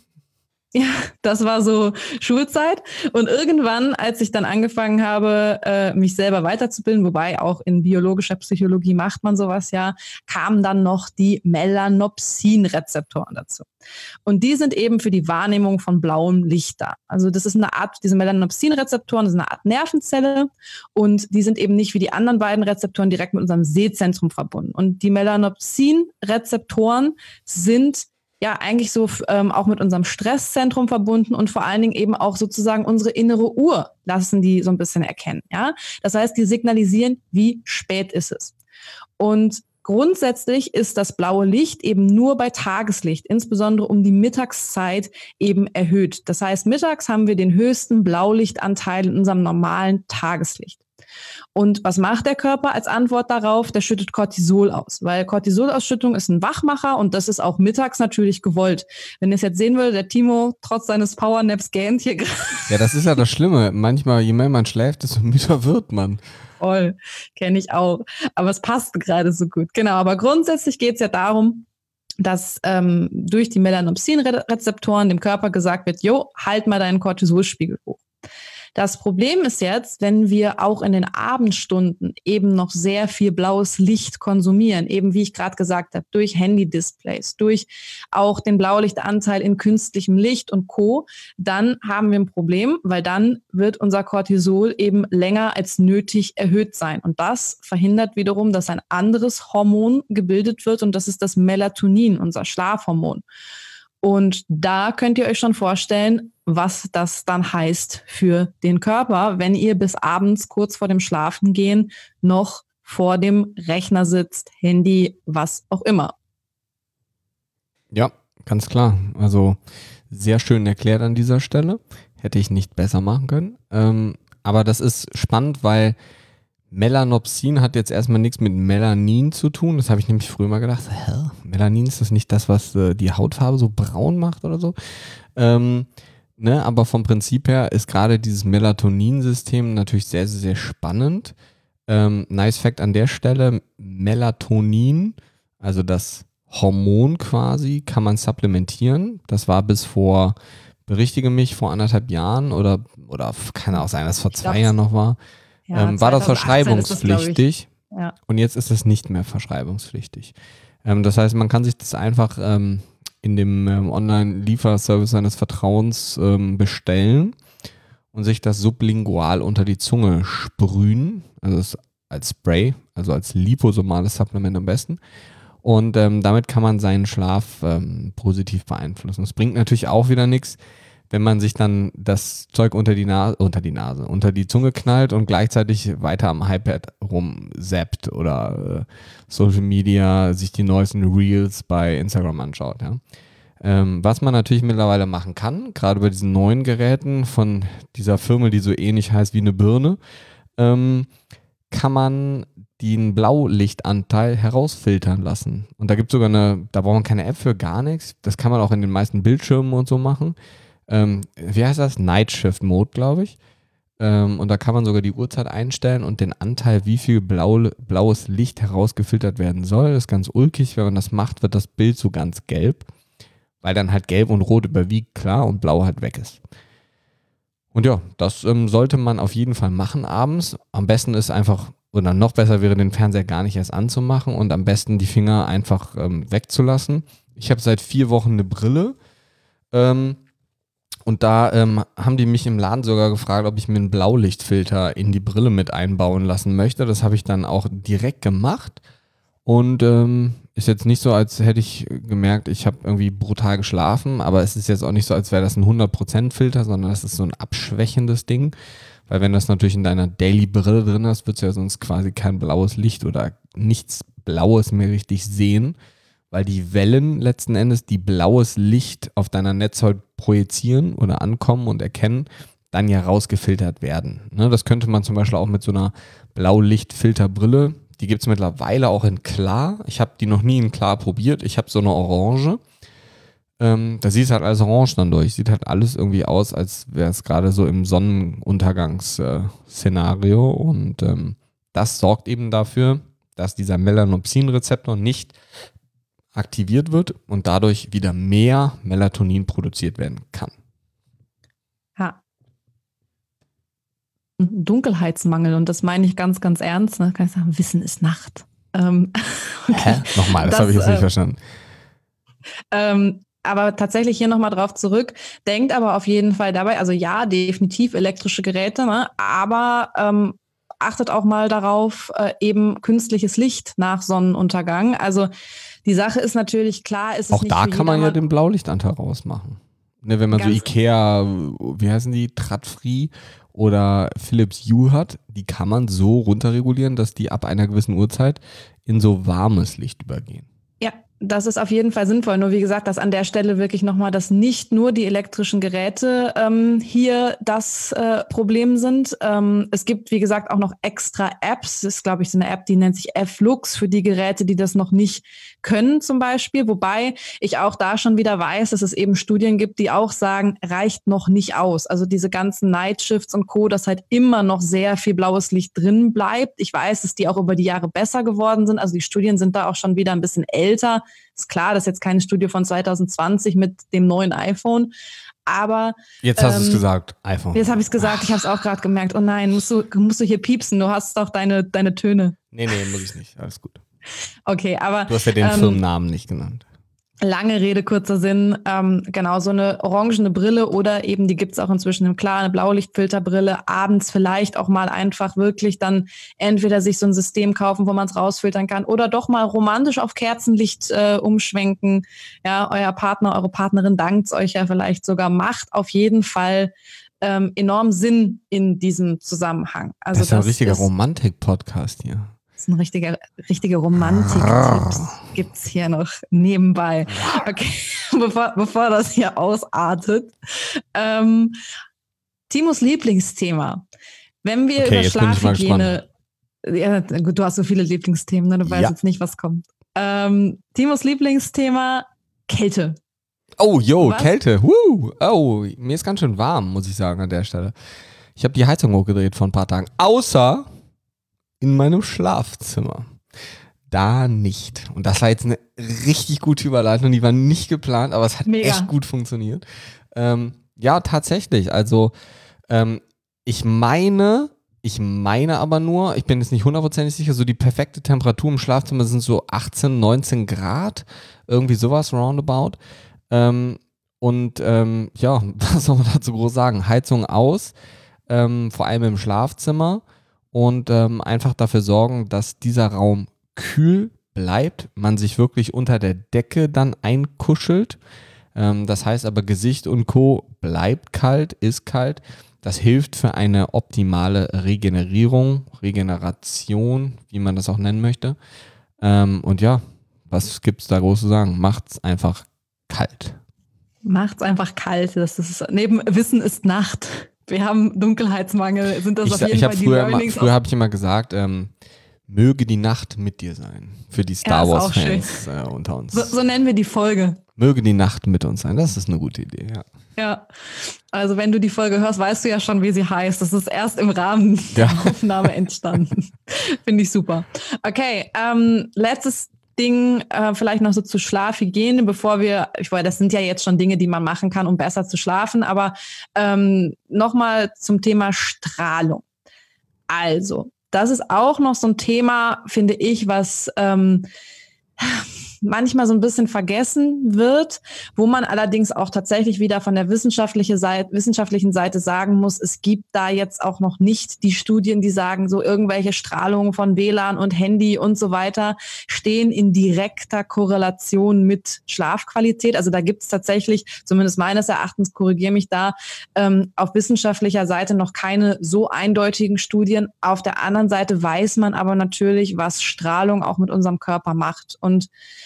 Ja, das war so Schulzeit. Und irgendwann, als ich dann angefangen habe, mich selber weiterzubilden, wobei auch in biologischer Psychologie macht man sowas ja, kamen dann noch die Melanopsin-Rezeptoren dazu. Und die sind eben für die Wahrnehmung von blauem Licht da. Also das ist eine Art, diese Melanopsin-Rezeptoren, das ist eine Art Nervenzelle und die sind eben nicht wie die anderen beiden Rezeptoren direkt mit unserem Sehzentrum verbunden. Und die Melanopsin-Rezeptoren sind ja eigentlich so auch mit unserem Stresszentrum verbunden und vor allen Dingen eben auch sozusagen unsere innere Uhr lassen die so ein bisschen erkennen. Ja, das heißt, die signalisieren, wie spät ist es. Und grundsätzlich ist das blaue Licht eben nur bei Tageslicht, insbesondere um die Mittagszeit, eben erhöht. Das heißt, mittags haben wir den höchsten Blaulichtanteil in unserem normalen Tageslicht. Und was macht der Körper als Antwort darauf? Der schüttet Cortisol aus, weil Cortisolausschüttung ist ein Wachmacher und das ist auch mittags natürlich gewollt. Wenn ihr es jetzt sehen würdet, der Timo trotz seines Powernaps gähnt hier gerade. Ja, das ist ja das Schlimme. Manchmal, je mehr man schläft, desto müder wird man. Voll, kenne ich auch. Aber es passt gerade so gut. Genau, aber grundsätzlich geht es ja darum, dass durch die Melanopsin-Rezeptoren dem Körper gesagt wird, jo, halt mal deinen Cortisolspiegel hoch. Das Problem ist jetzt, wenn wir auch in den Abendstunden eben noch sehr viel blaues Licht konsumieren, eben wie ich gerade gesagt habe, durch Handy-Displays, durch auch den Blaulichtanteil in künstlichem Licht und Co., dann haben wir ein Problem, weil dann wird unser Cortisol eben länger als nötig erhöht sein. Und das verhindert wiederum, dass ein anderes Hormon gebildet wird und das ist das Melatonin, unser Schlafhormon. Und da könnt ihr euch schon vorstellen, was das dann heißt für den Körper, wenn ihr bis abends kurz vor dem Schlafengehen noch vor dem Rechner sitzt, Handy, was auch immer. Ja, ganz klar. Also sehr schön erklärt an dieser Stelle. Hätte ich nicht besser machen können. Aber das ist spannend, weil Melanopsin hat jetzt erstmal nichts mit Melanin zu tun. Das habe ich nämlich früher mal gedacht. Melanin, ist das nicht das, was die Hautfarbe so braun macht oder so? Aber vom Prinzip her ist gerade dieses Melatoninsystem natürlich sehr, sehr, sehr spannend. Nice Fact an der Stelle, Melatonin, also das Hormon quasi, kann man supplementieren. Das war bis vor, berichtige mich, vor 1,5 Jahren oder kann auch sein, dass es vor 2 Jahren noch war, war das verschreibungspflichtig. Ja. Und jetzt ist es nicht mehr verschreibungspflichtig. Das heißt, man kann sich das einfach in dem Online-Lieferservice seines Vertrauens bestellen und sich das sublingual unter die Zunge sprühen, also als Spray, also als liposomales Supplement am besten. Und damit kann man seinen Schlaf positiv beeinflussen. Es bringt natürlich auch wieder nichts, wenn man sich dann das Zeug unter die Zunge knallt und gleichzeitig weiter am iPad rumzappt oder Social Media sich die neuesten Reels bei Instagram anschaut. Ja? Was man natürlich mittlerweile machen kann, gerade bei diesen neuen Geräten von dieser Firma, die so ähnlich heißt wie eine Birne, kann man den Blaulichtanteil herausfiltern lassen. Und da gibt es sogar da braucht man keine App für, gar nichts. Das kann man auch in den meisten Bildschirmen und so machen. Wie heißt das? Night Shift Mode, glaube ich. Und da kann man sogar die Uhrzeit einstellen und den Anteil, wie viel blaues Licht herausgefiltert werden soll. Das ist ganz ulkig. Wenn man das macht, wird das Bild so ganz gelb, weil dann halt gelb und rot überwiegt, klar, und blau halt weg ist. Und ja, das sollte man auf jeden Fall machen abends. Am besten ist einfach, oder noch besser wäre, den Fernseher gar nicht erst anzumachen und am besten die Finger einfach wegzulassen. Ich habe seit 4 Wochen eine Brille und da haben die mich im Laden sogar gefragt, ob ich mir einen Blaulichtfilter in die Brille mit einbauen lassen möchte. Das habe ich dann auch direkt gemacht und ist jetzt nicht so, als hätte ich gemerkt, ich habe irgendwie brutal geschlafen, aber es ist jetzt auch nicht so, als wäre das ein 100% Filter, sondern das ist so ein abschwächendes Ding, weil wenn das natürlich in deiner Daily-Brille drin ist, wird es ja sonst quasi kein blaues Licht oder nichts Blaues mehr richtig sehen, weil die Wellen letzten Endes, die blaues Licht auf deiner Netzhaut projizieren oder ankommen und erkennen, dann ja rausgefiltert werden. Ne, das könnte man zum Beispiel auch mit so einer Blaulichtfilterbrille, die gibt es mittlerweile auch in klar. Ich habe die noch nie in klar probiert. Ich habe so eine orange. Da sieht es halt alles orange dann durch. Sieht halt alles irgendwie aus, als wäre es gerade so im Sonnenuntergangsszenario. Und das sorgt eben dafür, dass dieser Melanopsin-Rezeptor nicht aktiviert wird und dadurch wieder mehr Melatonin produziert werden kann. Ja. Dunkelheitsmangel, und das meine ich ganz, ganz ernst. Ne? Kann ich sagen, Wissen ist Nacht. Okay. Hä? Nochmal, das habe ich jetzt nicht verstanden. Aber tatsächlich hier nochmal drauf zurück. Denkt aber auf jeden Fall dabei, also ja, definitiv elektrische Geräte, ne? Aber achtet auch mal darauf, eben künstliches Licht nach Sonnenuntergang. Also die Sache ist natürlich klar, ist es auch nicht da für kann man ja jedermann. den Blaulichtanteil rausmachen. Ne, wenn man so Ikea, wie heißen die, Tradfri oder Philips Hue hat, die kann man so runterregulieren, dass die ab einer gewissen Uhrzeit in so warmes Licht übergehen. Ja, das ist auf jeden Fall sinnvoll. Nur wie gesagt, dass an der Stelle wirklich nochmal, dass nicht nur die elektrischen Geräte hier das Problem sind. Es gibt, wie gesagt, auch noch extra Apps. Das ist, glaube ich, so eine App, die nennt sich F-Lux für die Geräte, die das noch nicht können zum Beispiel. Wobei ich auch da schon wieder weiß, dass es eben Studien gibt, die auch sagen, reicht noch nicht aus. Also diese ganzen Night Shifts und Co., dass halt immer noch sehr viel blaues Licht drin bleibt. Ich weiß, dass die auch über die Jahre besser geworden sind. Also die Studien sind da auch schon wieder ein bisschen älter. Ist klar, das ist jetzt keine Studie von 2020 mit dem neuen iPhone. Aber jetzt hast du es gesagt, iPhone. Jetzt habe ich es gesagt, ich habe es auch gerade gemerkt. Oh nein, musst du hier piepsen, du hast doch deine Töne. Nee, muss ich nicht, alles gut. Okay, aber du hast ja den Firmennamen nicht genannt. Lange Rede, kurzer Sinn, genau, so eine orangene Brille oder eben, die gibt's auch inzwischen im Klar, eine Blaulichtfilterbrille, abends vielleicht auch mal einfach wirklich dann entweder sich so ein System kaufen, wo man es rausfiltern kann oder doch mal romantisch auf Kerzenlicht umschwenken. Ja, euer Partner, eure Partnerin dankt's euch ja vielleicht sogar, macht auf jeden Fall enorm Sinn in diesem Zusammenhang. Also das ist ein richtiger Romantik-Podcast hier. Das ist ein richtige Romantik-Tipps gibt's hier noch nebenbei. Okay, bevor das hier ausartet. Timos Lieblingsthema. Wenn wir über Schlafhygiene, ja, gut, du hast so viele Lieblingsthemen, ne? Du weißt jetzt nicht, was kommt. Timos Lieblingsthema, Kälte. Oh, Kälte. Oh, mir ist ganz schön warm, muss ich sagen, an der Stelle. Ich habe die Heizung hochgedreht vor ein paar Tagen. Außer in meinem Schlafzimmer. Da nicht. Und das war jetzt eine richtig gute Überleitung, die war nicht geplant, aber es hat Mega. echt gut funktioniert. Ja, tatsächlich. Also ich meine aber nur, ich bin jetzt nicht hundertprozentig sicher, so die perfekte Temperatur im Schlafzimmer sind so 18, 19 Grad, irgendwie sowas roundabout. Ja, was soll man dazu groß sagen? Heizung aus, vor allem im Schlafzimmer und einfach dafür sorgen, dass dieser Raum kühl bleibt, man sich wirklich unter der Decke dann einkuschelt. Das heißt aber, Gesicht und Co. bleibt kalt, ist kalt. Das hilft für eine optimale Regeneration, wie man das auch nennen möchte. Und ja, was gibt's da groß zu sagen? Macht's einfach kalt. Macht's einfach kalt. Das ist, neben Wissen ist Nacht. Wir haben Dunkelheitsmangel. Sind das auf jeden Fall die Learnings? Früher habe ich immer gesagt, möge die Nacht mit dir sein. Für die Star Wars-Fans unter uns. So nennen wir die Folge. Möge die Nacht mit uns sein. Das ist eine gute Idee, ja. Ja, also wenn du die Folge hörst, weißt du ja schon, wie sie heißt. Das ist erst im Rahmen der Aufnahme entstanden. Finde ich super. Okay, letztes Ding, vielleicht noch so zu Schlafhygiene, das sind ja jetzt schon Dinge, die man machen kann, um besser zu schlafen, aber nochmal zum Thema Strahlung. Also, das ist auch noch so ein Thema, finde ich, was manchmal so ein bisschen vergessen wird, wo man allerdings auch tatsächlich wieder von der wissenschaftlichen Seite sagen muss, es gibt da jetzt auch noch nicht die Studien, die sagen, so irgendwelche Strahlungen von WLAN und Handy und so weiter stehen in direkter Korrelation mit Schlafqualität. Also da gibt es tatsächlich, zumindest meines Erachtens, korrigiere mich da, auf wissenschaftlicher Seite noch keine so eindeutigen Studien. Auf der anderen Seite weiß man aber natürlich, was Strahlung auch mit unserem Körper macht. Und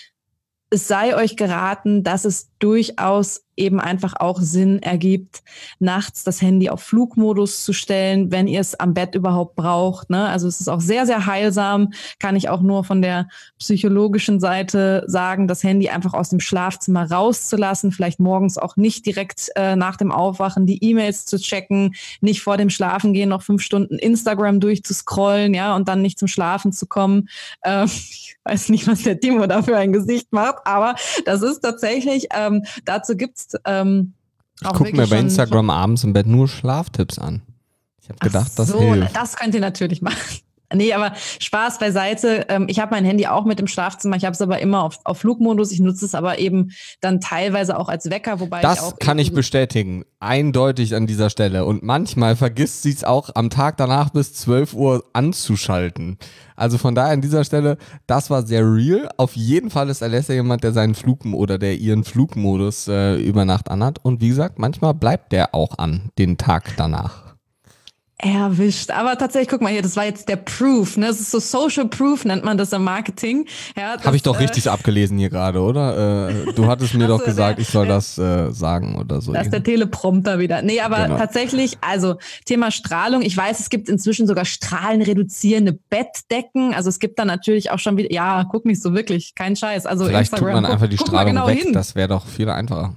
es sei euch geraten, dass es durchaus eben einfach auch Sinn ergibt, nachts das Handy auf Flugmodus zu stellen, wenn ihr es am Bett überhaupt braucht, ne? Also es ist auch sehr, sehr heilsam, kann ich auch nur von der psychologischen Seite sagen, das Handy einfach aus dem Schlafzimmer rauszulassen, vielleicht morgens auch nicht direkt nach dem Aufwachen die E-Mails zu checken, nicht vor dem Schlafengehen noch 5 Stunden Instagram durchzuscrollen, ja, und dann nicht zum Schlafen zu kommen. Ich weiß nicht, was der Timo da für ein Gesicht macht, aber das ist tatsächlich, dazu gibt's ich gucke mir bei Instagram abends im Bett nur Schlaftipps an. Ich habe gedacht, das hilft. Das könnt ihr natürlich machen. Nee, aber Spaß beiseite. Ich habe mein Handy auch mit im Schlafzimmer. Ich habe es aber immer auf Flugmodus. Ich nutze es aber eben dann teilweise auch als Wecker, wobei das ich auch kann ich bestätigen. Eindeutig an dieser Stelle. Und manchmal vergisst sie es auch am Tag danach bis 12 Uhr anzuschalten. Also von daher an dieser Stelle, das war sehr real. Auf jeden Fall ist Alessia jemand, der seinen der ihren Flugmodus über Nacht anhat. Und wie gesagt, manchmal bleibt der auch an den Tag danach. Erwischt. Aber tatsächlich, guck mal hier, das war jetzt der Proof, ne? Das ist so Social Proof, nennt man das im Marketing. Ja, habe ich doch richtig abgelesen hier gerade, oder? Du hattest mir doch gesagt, ich soll das sagen oder so. Das ist der Teleprompter wieder. Nee, aber tatsächlich, also Thema Strahlung. Ich weiß, es gibt inzwischen sogar strahlenreduzierende Bettdecken. Also es gibt da natürlich auch schon wieder, ja, guck nicht so wirklich, kein Scheiß. Also vielleicht Instagram, tut man einfach die Strahlung genau weg, hin. Das wäre doch viel einfacher.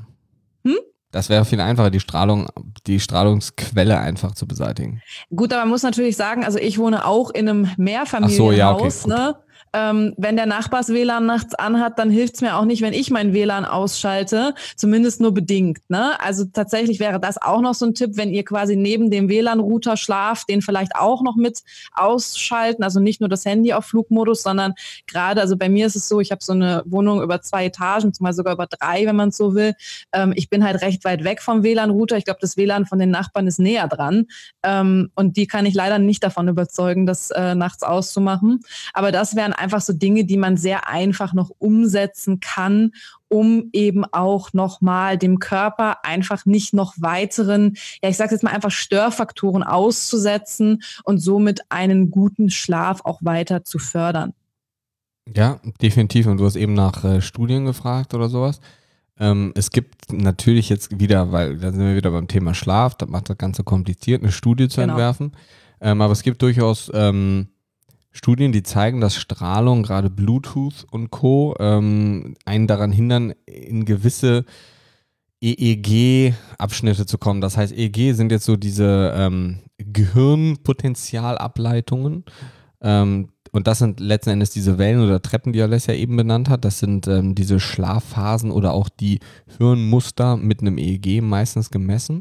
Das wäre viel einfacher, die Strahlungsquelle einfach zu beseitigen. Gut, aber man muss natürlich sagen, also ich wohne auch in einem Mehrfamilienhaus, ne? Wenn der Nachbars WLAN nachts anhat, dann hilft's mir auch nicht, wenn ich mein WLAN ausschalte, zumindest nur bedingt, ne? Also tatsächlich wäre das auch noch so ein Tipp, wenn ihr quasi neben dem WLAN-Router schlaft, den vielleicht auch noch mit ausschalten, also nicht nur das Handy auf Flugmodus, sondern gerade, also bei mir ist es so, ich habe so eine Wohnung über 2 Etagen, zumal sogar über 3, wenn man es so will. Ich bin halt recht weit weg vom WLAN-Router. Ich glaube, das WLAN von den Nachbarn ist näher dran. Und die kann ich leider nicht davon überzeugen, das nachts auszumachen. Aber das wären einfach so Dinge, die man sehr einfach noch umsetzen kann, um eben auch nochmal dem Körper einfach nicht noch weiteren, ja, ich sage jetzt mal einfach Störfaktoren auszusetzen und somit einen guten Schlaf auch weiter zu fördern. Ja, definitiv. Und du hast eben nach Studien gefragt oder sowas. Es gibt natürlich jetzt wieder, weil da sind wir wieder beim Thema Schlaf, das macht das Ganze kompliziert, eine Studie zu entwerfen. Aber es gibt durchaus Studien, die zeigen, dass Strahlung, gerade Bluetooth und Co., einen daran hindern, in gewisse EEG-Abschnitte zu kommen. Das heißt, EEG sind jetzt so diese Gehirnpotentialableitungen. Und das sind letzten Endes diese Wellen oder Treppen, die Alessia eben benannt hat. Das sind diese Schlafphasen oder auch die Hirnmuster mit einem EEG meistens gemessen.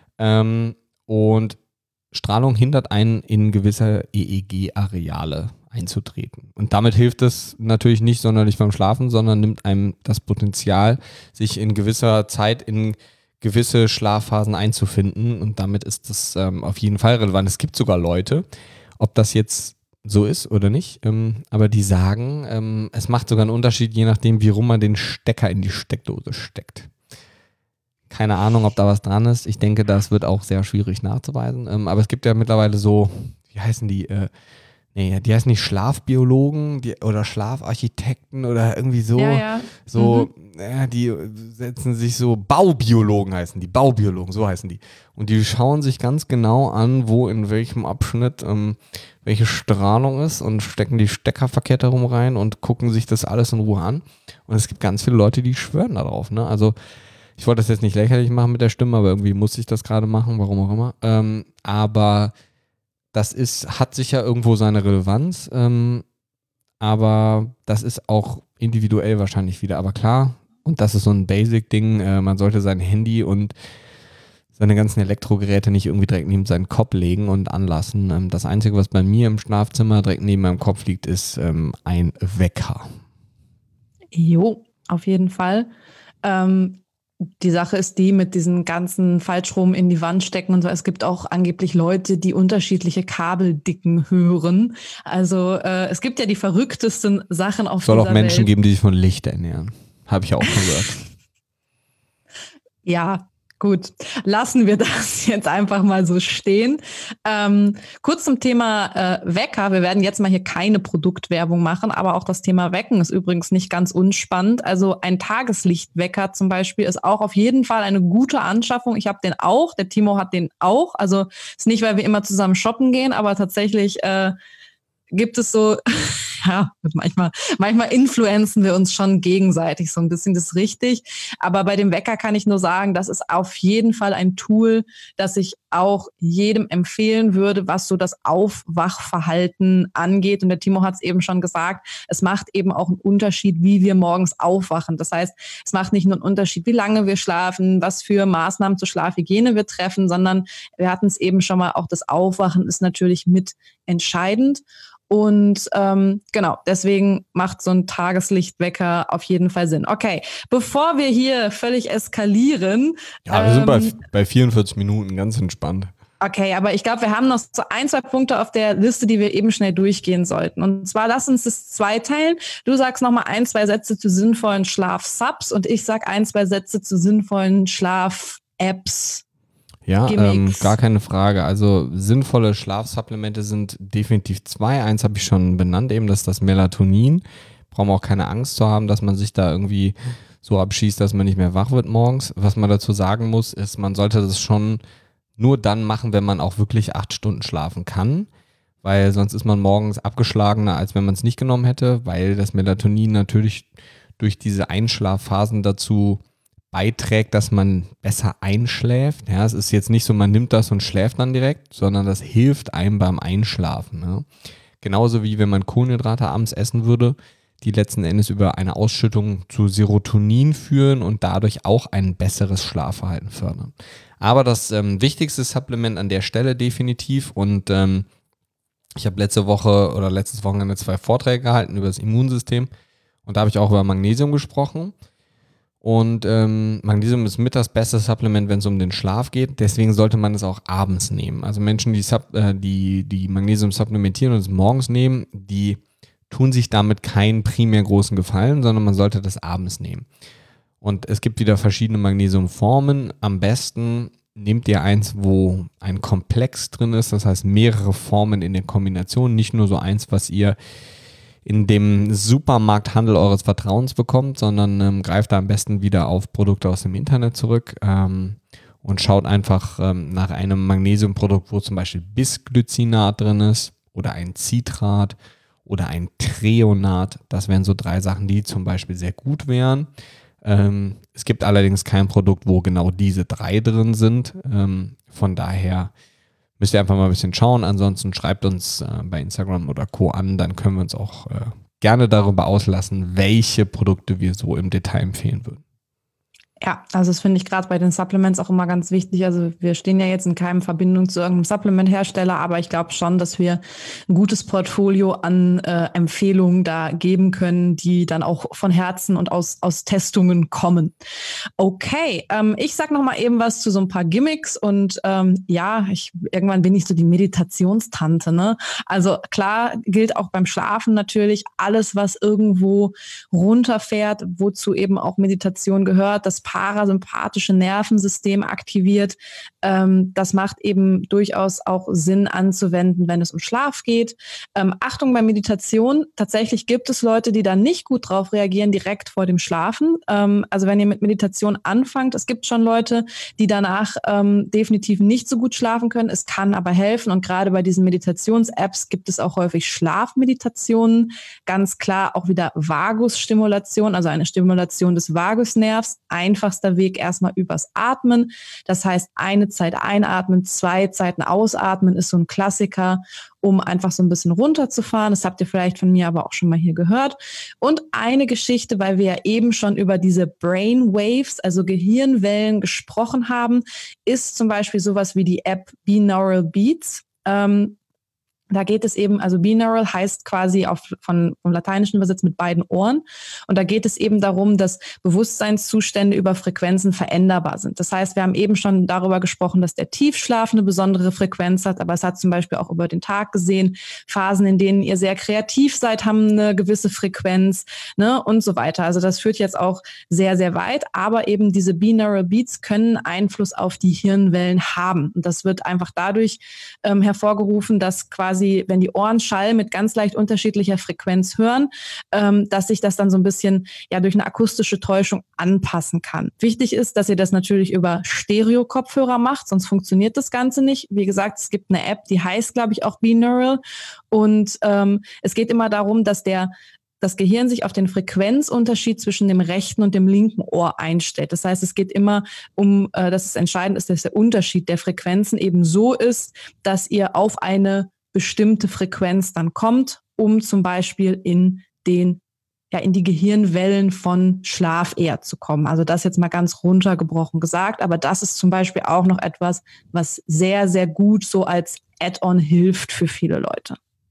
Und Strahlung hindert einen, in gewisse EEG-Areale einzutreten. Und damit hilft es natürlich nicht sonderlich beim Schlafen, sondern nimmt einem das Potenzial, sich in gewisser Zeit in gewisse Schlafphasen einzufinden. Und damit ist das auf jeden Fall relevant. Es gibt sogar Leute, ob das jetzt so ist oder nicht, aber die sagen, es macht sogar einen Unterschied, je nachdem, wie rum man den Stecker in die Steckdose steckt. Keine Ahnung, ob da was dran ist. Ich denke, das wird auch sehr schwierig nachzuweisen. Aber es gibt ja mittlerweile so, wie heißen die? Die heißen nicht Schlafbiologen oder Schlafarchitekten oder irgendwie so. Ja. Die setzen sich so, Baubiologen heißen die. Baubiologen, so heißen die. Und die schauen sich ganz genau an, wo in welchem Abschnitt welche Strahlung ist und stecken die Stecker verkehrt herum rein und gucken sich das alles in Ruhe an. Und es gibt ganz viele Leute, die schwören darauf. Ne? Also ich wollte das jetzt nicht lächerlich machen mit der Stimme, aber irgendwie muss ich das gerade machen, warum auch immer. Aber das hat sicher irgendwo seine Relevanz, aber das ist auch individuell wahrscheinlich wieder. Aber klar, und das ist so ein Basic-Ding, man sollte sein Handy und seine ganzen Elektrogeräte nicht irgendwie direkt neben seinen Kopf legen und anlassen. Das Einzige, was bei mir im Schlafzimmer direkt neben meinem Kopf liegt, ist ein Wecker. Jo, auf jeden Fall. Die Sache ist die mit diesen ganzen Falschstrom in die Wand stecken und so. Es gibt auch angeblich Leute, die unterschiedliche Kabeldicken hören. Also es gibt ja die verrücktesten Sachen auf dieser Welt. Soll auch Menschen geben, die sich von Licht ernähren. Habe ich auch schon gehört. Ja, gut. Lassen wir das jetzt einfach mal so stehen. Kurz zum Thema Wecker. Wir werden jetzt mal hier keine Produktwerbung machen, aber auch das Thema Wecken ist übrigens nicht ganz unspannend. Also ein Tageslichtwecker zum Beispiel ist auch auf jeden Fall eine gute Anschaffung. Ich habe den auch, der Timo hat den auch. Also ist nicht, weil wir immer zusammen shoppen gehen, aber tatsächlich gibt es so, ja, manchmal influenzen wir uns schon gegenseitig so ein bisschen, das ist richtig. Aber bei dem Wecker kann ich nur sagen, das ist auf jeden Fall ein Tool, das ich auch jedem empfehlen würde, was so das Aufwachverhalten angeht. Und der Timo hat es eben schon gesagt, es macht eben auch einen Unterschied, wie wir morgens aufwachen. Das heißt, es macht nicht nur einen Unterschied, wie lange wir schlafen, was für Maßnahmen zur Schlafhygiene wir treffen, sondern wir hatten es eben schon mal, auch das Aufwachen ist natürlich mit entscheidend. Und genau, deswegen macht so ein Tageslichtwecker auf jeden Fall Sinn. Okay, bevor wir hier völlig eskalieren. Ja, wir sind bei 44 Minuten, ganz entspannt. Okay, aber ich glaube, wir haben noch so 1, 2 Punkte auf der Liste, die wir eben schnell durchgehen sollten. Und zwar lass uns das zweiteilen. Du sagst nochmal 1, 2 Sätze zu sinnvollen Schlaf-Subs und ich sag 1, 2 Sätze zu sinnvollen Schlaf-Apps. Ja, gar keine Frage. Also sinnvolle Schlafsupplemente sind definitiv 2. Eins habe ich schon benannt, eben das ist das Melatonin. Brauchen wir auch keine Angst zu haben, dass man sich da irgendwie so abschießt, dass man nicht mehr wach wird morgens. Was man dazu sagen muss, ist, man sollte das schon nur dann machen, wenn man auch wirklich 8 Stunden schlafen kann, weil sonst ist man morgens abgeschlagener, als wenn man es nicht genommen hätte, weil das Melatonin natürlich durch diese Einschlafphasen dazu beiträgt, dass man besser einschläft. Ja, es ist jetzt nicht so, man nimmt das und schläft dann direkt, sondern das hilft einem beim Einschlafen. Ja. Genauso wie wenn man Kohlenhydrate abends essen würde, die letzten Endes über eine Ausschüttung zu Serotonin führen und dadurch auch ein besseres Schlafverhalten fördern. Aber das wichtigste Supplement an der Stelle definitiv, und ich habe letztes Wochenende 2 Vorträge gehalten über das Immunsystem und da habe ich auch über Magnesium gesprochen. Und Magnesium ist mit das beste Supplement, wenn es um den Schlaf geht. Deswegen sollte man es auch abends nehmen. Also Menschen, die Magnesium supplementieren und es morgens nehmen, die tun sich damit keinen primär großen Gefallen, sondern man sollte das abends nehmen. Und es gibt wieder verschiedene Magnesiumformen. Am besten nehmt ihr eins, wo ein Komplex drin ist. Das heißt mehrere Formen in der Kombination. Nicht nur so eins, was ihr in dem Supermarkthandel eures Vertrauens bekommt, sondern greift da am besten wieder auf Produkte aus dem Internet zurück und schaut einfach nach einem Magnesiumprodukt, wo zum Beispiel Bisglycinat drin ist oder ein Citrat oder ein Treonat. Das wären so 3 Sachen, die zum Beispiel sehr gut wären. Es gibt allerdings kein Produkt, wo genau diese 3 drin sind. Von daher Müsst ihr einfach mal ein bisschen schauen. Ansonsten schreibt uns bei Instagram oder Co. an, dann können wir uns auch gerne darüber auslassen, welche Produkte wir so im Detail empfehlen würden. Ja, also das finde ich gerade bei den Supplements auch immer ganz wichtig. Also wir stehen ja jetzt in keinem Verbindung zu irgendeinem Supplement-Hersteller, aber ich glaube schon, dass wir ein gutes Portfolio an Empfehlungen da geben können, die dann auch von Herzen und aus Testungen kommen. Okay, ich sag noch mal eben was zu so ein paar Gimmicks und irgendwann bin ich so die Meditationstante, ne? Also klar gilt auch beim Schlafen natürlich alles, was irgendwo runterfährt, wozu eben auch Meditation gehört, das parasympathische Nervensystem aktiviert. Das macht eben durchaus auch Sinn anzuwenden, wenn es um Schlaf geht. Achtung bei Meditation, tatsächlich gibt es Leute, die da nicht gut drauf reagieren, direkt vor dem Schlafen. Also wenn ihr mit Meditation anfangt, es gibt schon Leute, die danach definitiv nicht so gut schlafen können. Es kann aber helfen und gerade bei diesen Meditations-Apps gibt es auch häufig Schlafmeditationen. Ganz klar auch wieder Vagusstimulation, also eine Stimulation des Vagusnervs. Einfachster Weg erstmal übers Atmen. Das heißt, eine Zeit einatmen, 2 Zeiten ausatmen ist so ein Klassiker, um einfach so ein bisschen runterzufahren. Das habt ihr vielleicht von mir aber auch schon mal hier gehört. Und eine Geschichte, weil wir ja eben schon über diese Brainwaves, also Gehirnwellen gesprochen haben, ist zum Beispiel sowas wie die App Binaural Beats. Da geht es eben, also binaural heißt quasi vom Lateinischen übersetzt mit beiden Ohren. Und da geht es eben darum, dass Bewusstseinszustände über Frequenzen veränderbar sind. Das heißt, wir haben eben schon darüber gesprochen, dass der Tiefschlaf eine besondere Frequenz hat, aber es hat zum Beispiel auch über den Tag gesehen, Phasen, in denen ihr sehr kreativ seid, haben eine gewisse Frequenz, ne, und so weiter. Also das führt jetzt auch sehr, sehr weit, aber eben diese Binaural Beats können Einfluss auf die Hirnwellen haben. Und das wird einfach dadurch hervorgerufen, dass quasi, wenn die Ohren Schall mit ganz leicht unterschiedlicher Frequenz hören, dass sich das dann so ein bisschen durch eine akustische Täuschung anpassen kann. Wichtig ist, dass ihr das natürlich über Stereo-Kopfhörer macht, sonst funktioniert das Ganze nicht. Wie gesagt, es gibt eine App, die heißt, glaube ich, auch Binaural und es geht immer darum, dass das Gehirn sich auf den Frequenzunterschied zwischen dem rechten und dem linken Ohr einstellt. Das heißt, es geht immer dass es entscheidend ist, dass der Unterschied der Frequenzen eben so ist, dass ihr auf eine bestimmte Frequenz dann kommt, um zum Beispiel in die Gehirnwellen von Schlaf eher zu kommen. Also das jetzt mal ganz runtergebrochen gesagt, aber das ist zum Beispiel auch noch etwas, was sehr, sehr gut so als Add-on hilft für viele Leute.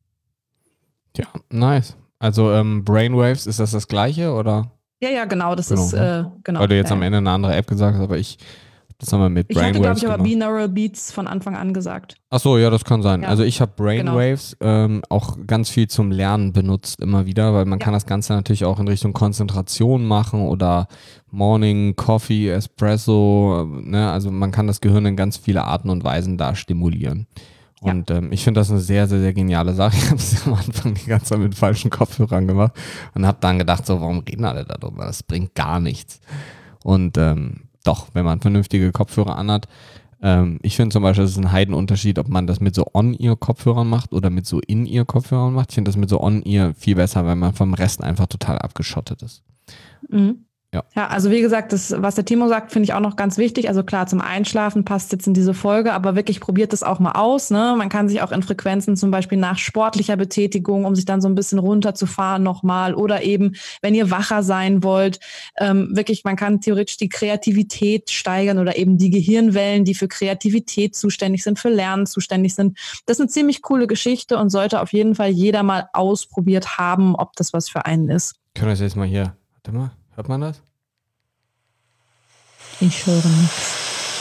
Ja, nice. Also Brainwaves, ist das Gleiche oder? Ja, genau, das Genau, ist genau. Weil du jetzt am Ende eine andere App gesagt hast, aber das haben wir mit Brainwaves. Ich hatte, glaube ich, aber Binaural Beats von Anfang an gesagt. Ach so, ja, das kann sein. Ja. Also ich habe Brainwaves auch ganz viel zum Lernen benutzt immer wieder, weil man kann das Ganze natürlich auch in Richtung Konzentration machen oder Morning Coffee, Espresso, ne? Also man kann das Gehirn in ganz viele Arten und Weisen da stimulieren. Und ich finde das eine sehr, sehr, sehr geniale Sache. Ich habe es am Anfang die ganze Zeit mit falschen Kopfhörern gemacht und habe dann gedacht, so, warum reden alle darüber? Das bringt gar nichts. Und doch, wenn man vernünftige Kopfhörer anhat, ich finde zum Beispiel, es ist ein Heidenunterschied, ob man das mit so On-Ear-Kopfhörern macht oder mit so In-Ear-Kopfhörern macht. Ich finde das mit so On-Ear viel besser, weil man vom Rest einfach total abgeschottet ist. Mhm. Ja, also wie gesagt, das, was der Timo sagt, finde ich auch noch ganz wichtig. Also klar, zum Einschlafen passt jetzt in diese Folge, aber wirklich probiert das auch mal aus. Ne? Man kann sich auch in Frequenzen zum Beispiel nach sportlicher Betätigung, um sich dann so ein bisschen runterzufahren nochmal oder eben, wenn ihr wacher sein wollt, wirklich, man kann theoretisch die Kreativität steigern oder eben die Gehirnwellen, die für Kreativität zuständig sind, für Lernen zuständig sind. Das ist eine ziemlich coole Geschichte und sollte auf jeden Fall jeder mal ausprobiert haben, ob das was für einen ist. Können wir das jetzt mal hier, warte mal, hört man das? Ich höre nichts.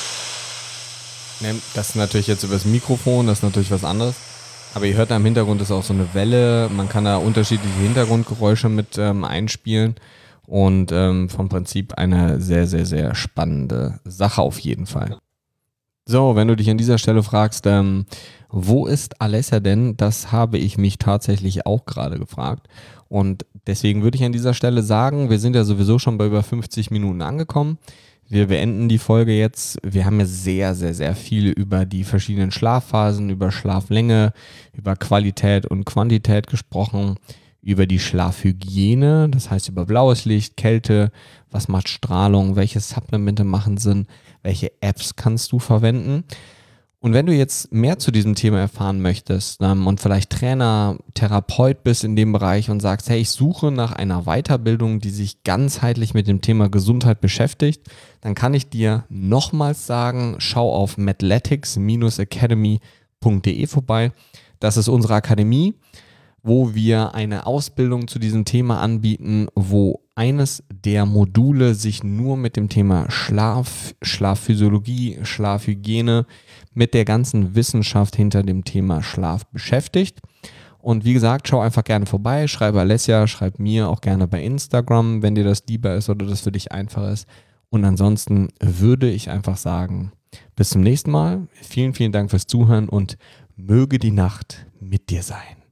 Jetzt. Ne, das ist natürlich jetzt über das Mikrofon, das ist natürlich was anderes. Aber ihr hört da im Hintergrund ist auch so eine Welle. Man kann da unterschiedliche Hintergrundgeräusche mit einspielen. Und vom Prinzip eine sehr, sehr, sehr spannende Sache auf jeden Fall. So, wenn du dich an dieser Stelle fragst, wo ist Alessia denn? Das habe ich mich tatsächlich auch gerade gefragt. Und deswegen würde ich an dieser Stelle sagen, wir sind ja sowieso schon bei über 50 Minuten angekommen. Wir beenden die Folge jetzt. Wir haben ja sehr, sehr, sehr viel über die verschiedenen Schlafphasen, über Schlaflänge, über Qualität und Quantität gesprochen, über die Schlafhygiene, das heißt über blaues Licht, Kälte, was macht Strahlung, welche Supplemente machen Sinn, welche Apps kannst du verwenden. Und wenn du jetzt mehr zu diesem Thema erfahren möchtest und vielleicht Trainer, Therapeut bist in dem Bereich und sagst, hey, ich suche nach einer Weiterbildung, die sich ganzheitlich mit dem Thema Gesundheit beschäftigt, dann kann ich dir nochmals sagen, schau auf medletics-academy.de vorbei. Das ist unsere Akademie, wo wir eine Ausbildung zu diesem Thema anbieten, wo eines der Module sich nur mit dem Thema Schlaf, Schlafphysiologie, Schlafhygiene, mit der ganzen Wissenschaft hinter dem Thema Schlaf beschäftigt. Und wie gesagt, schau einfach gerne vorbei, schreibe Alessia, schreib mir auch gerne bei Instagram, wenn dir das lieber ist oder das für dich einfach ist. Und ansonsten würde ich einfach sagen, bis zum nächsten Mal. Vielen, vielen Dank fürs Zuhören und möge die Nacht mit dir sein.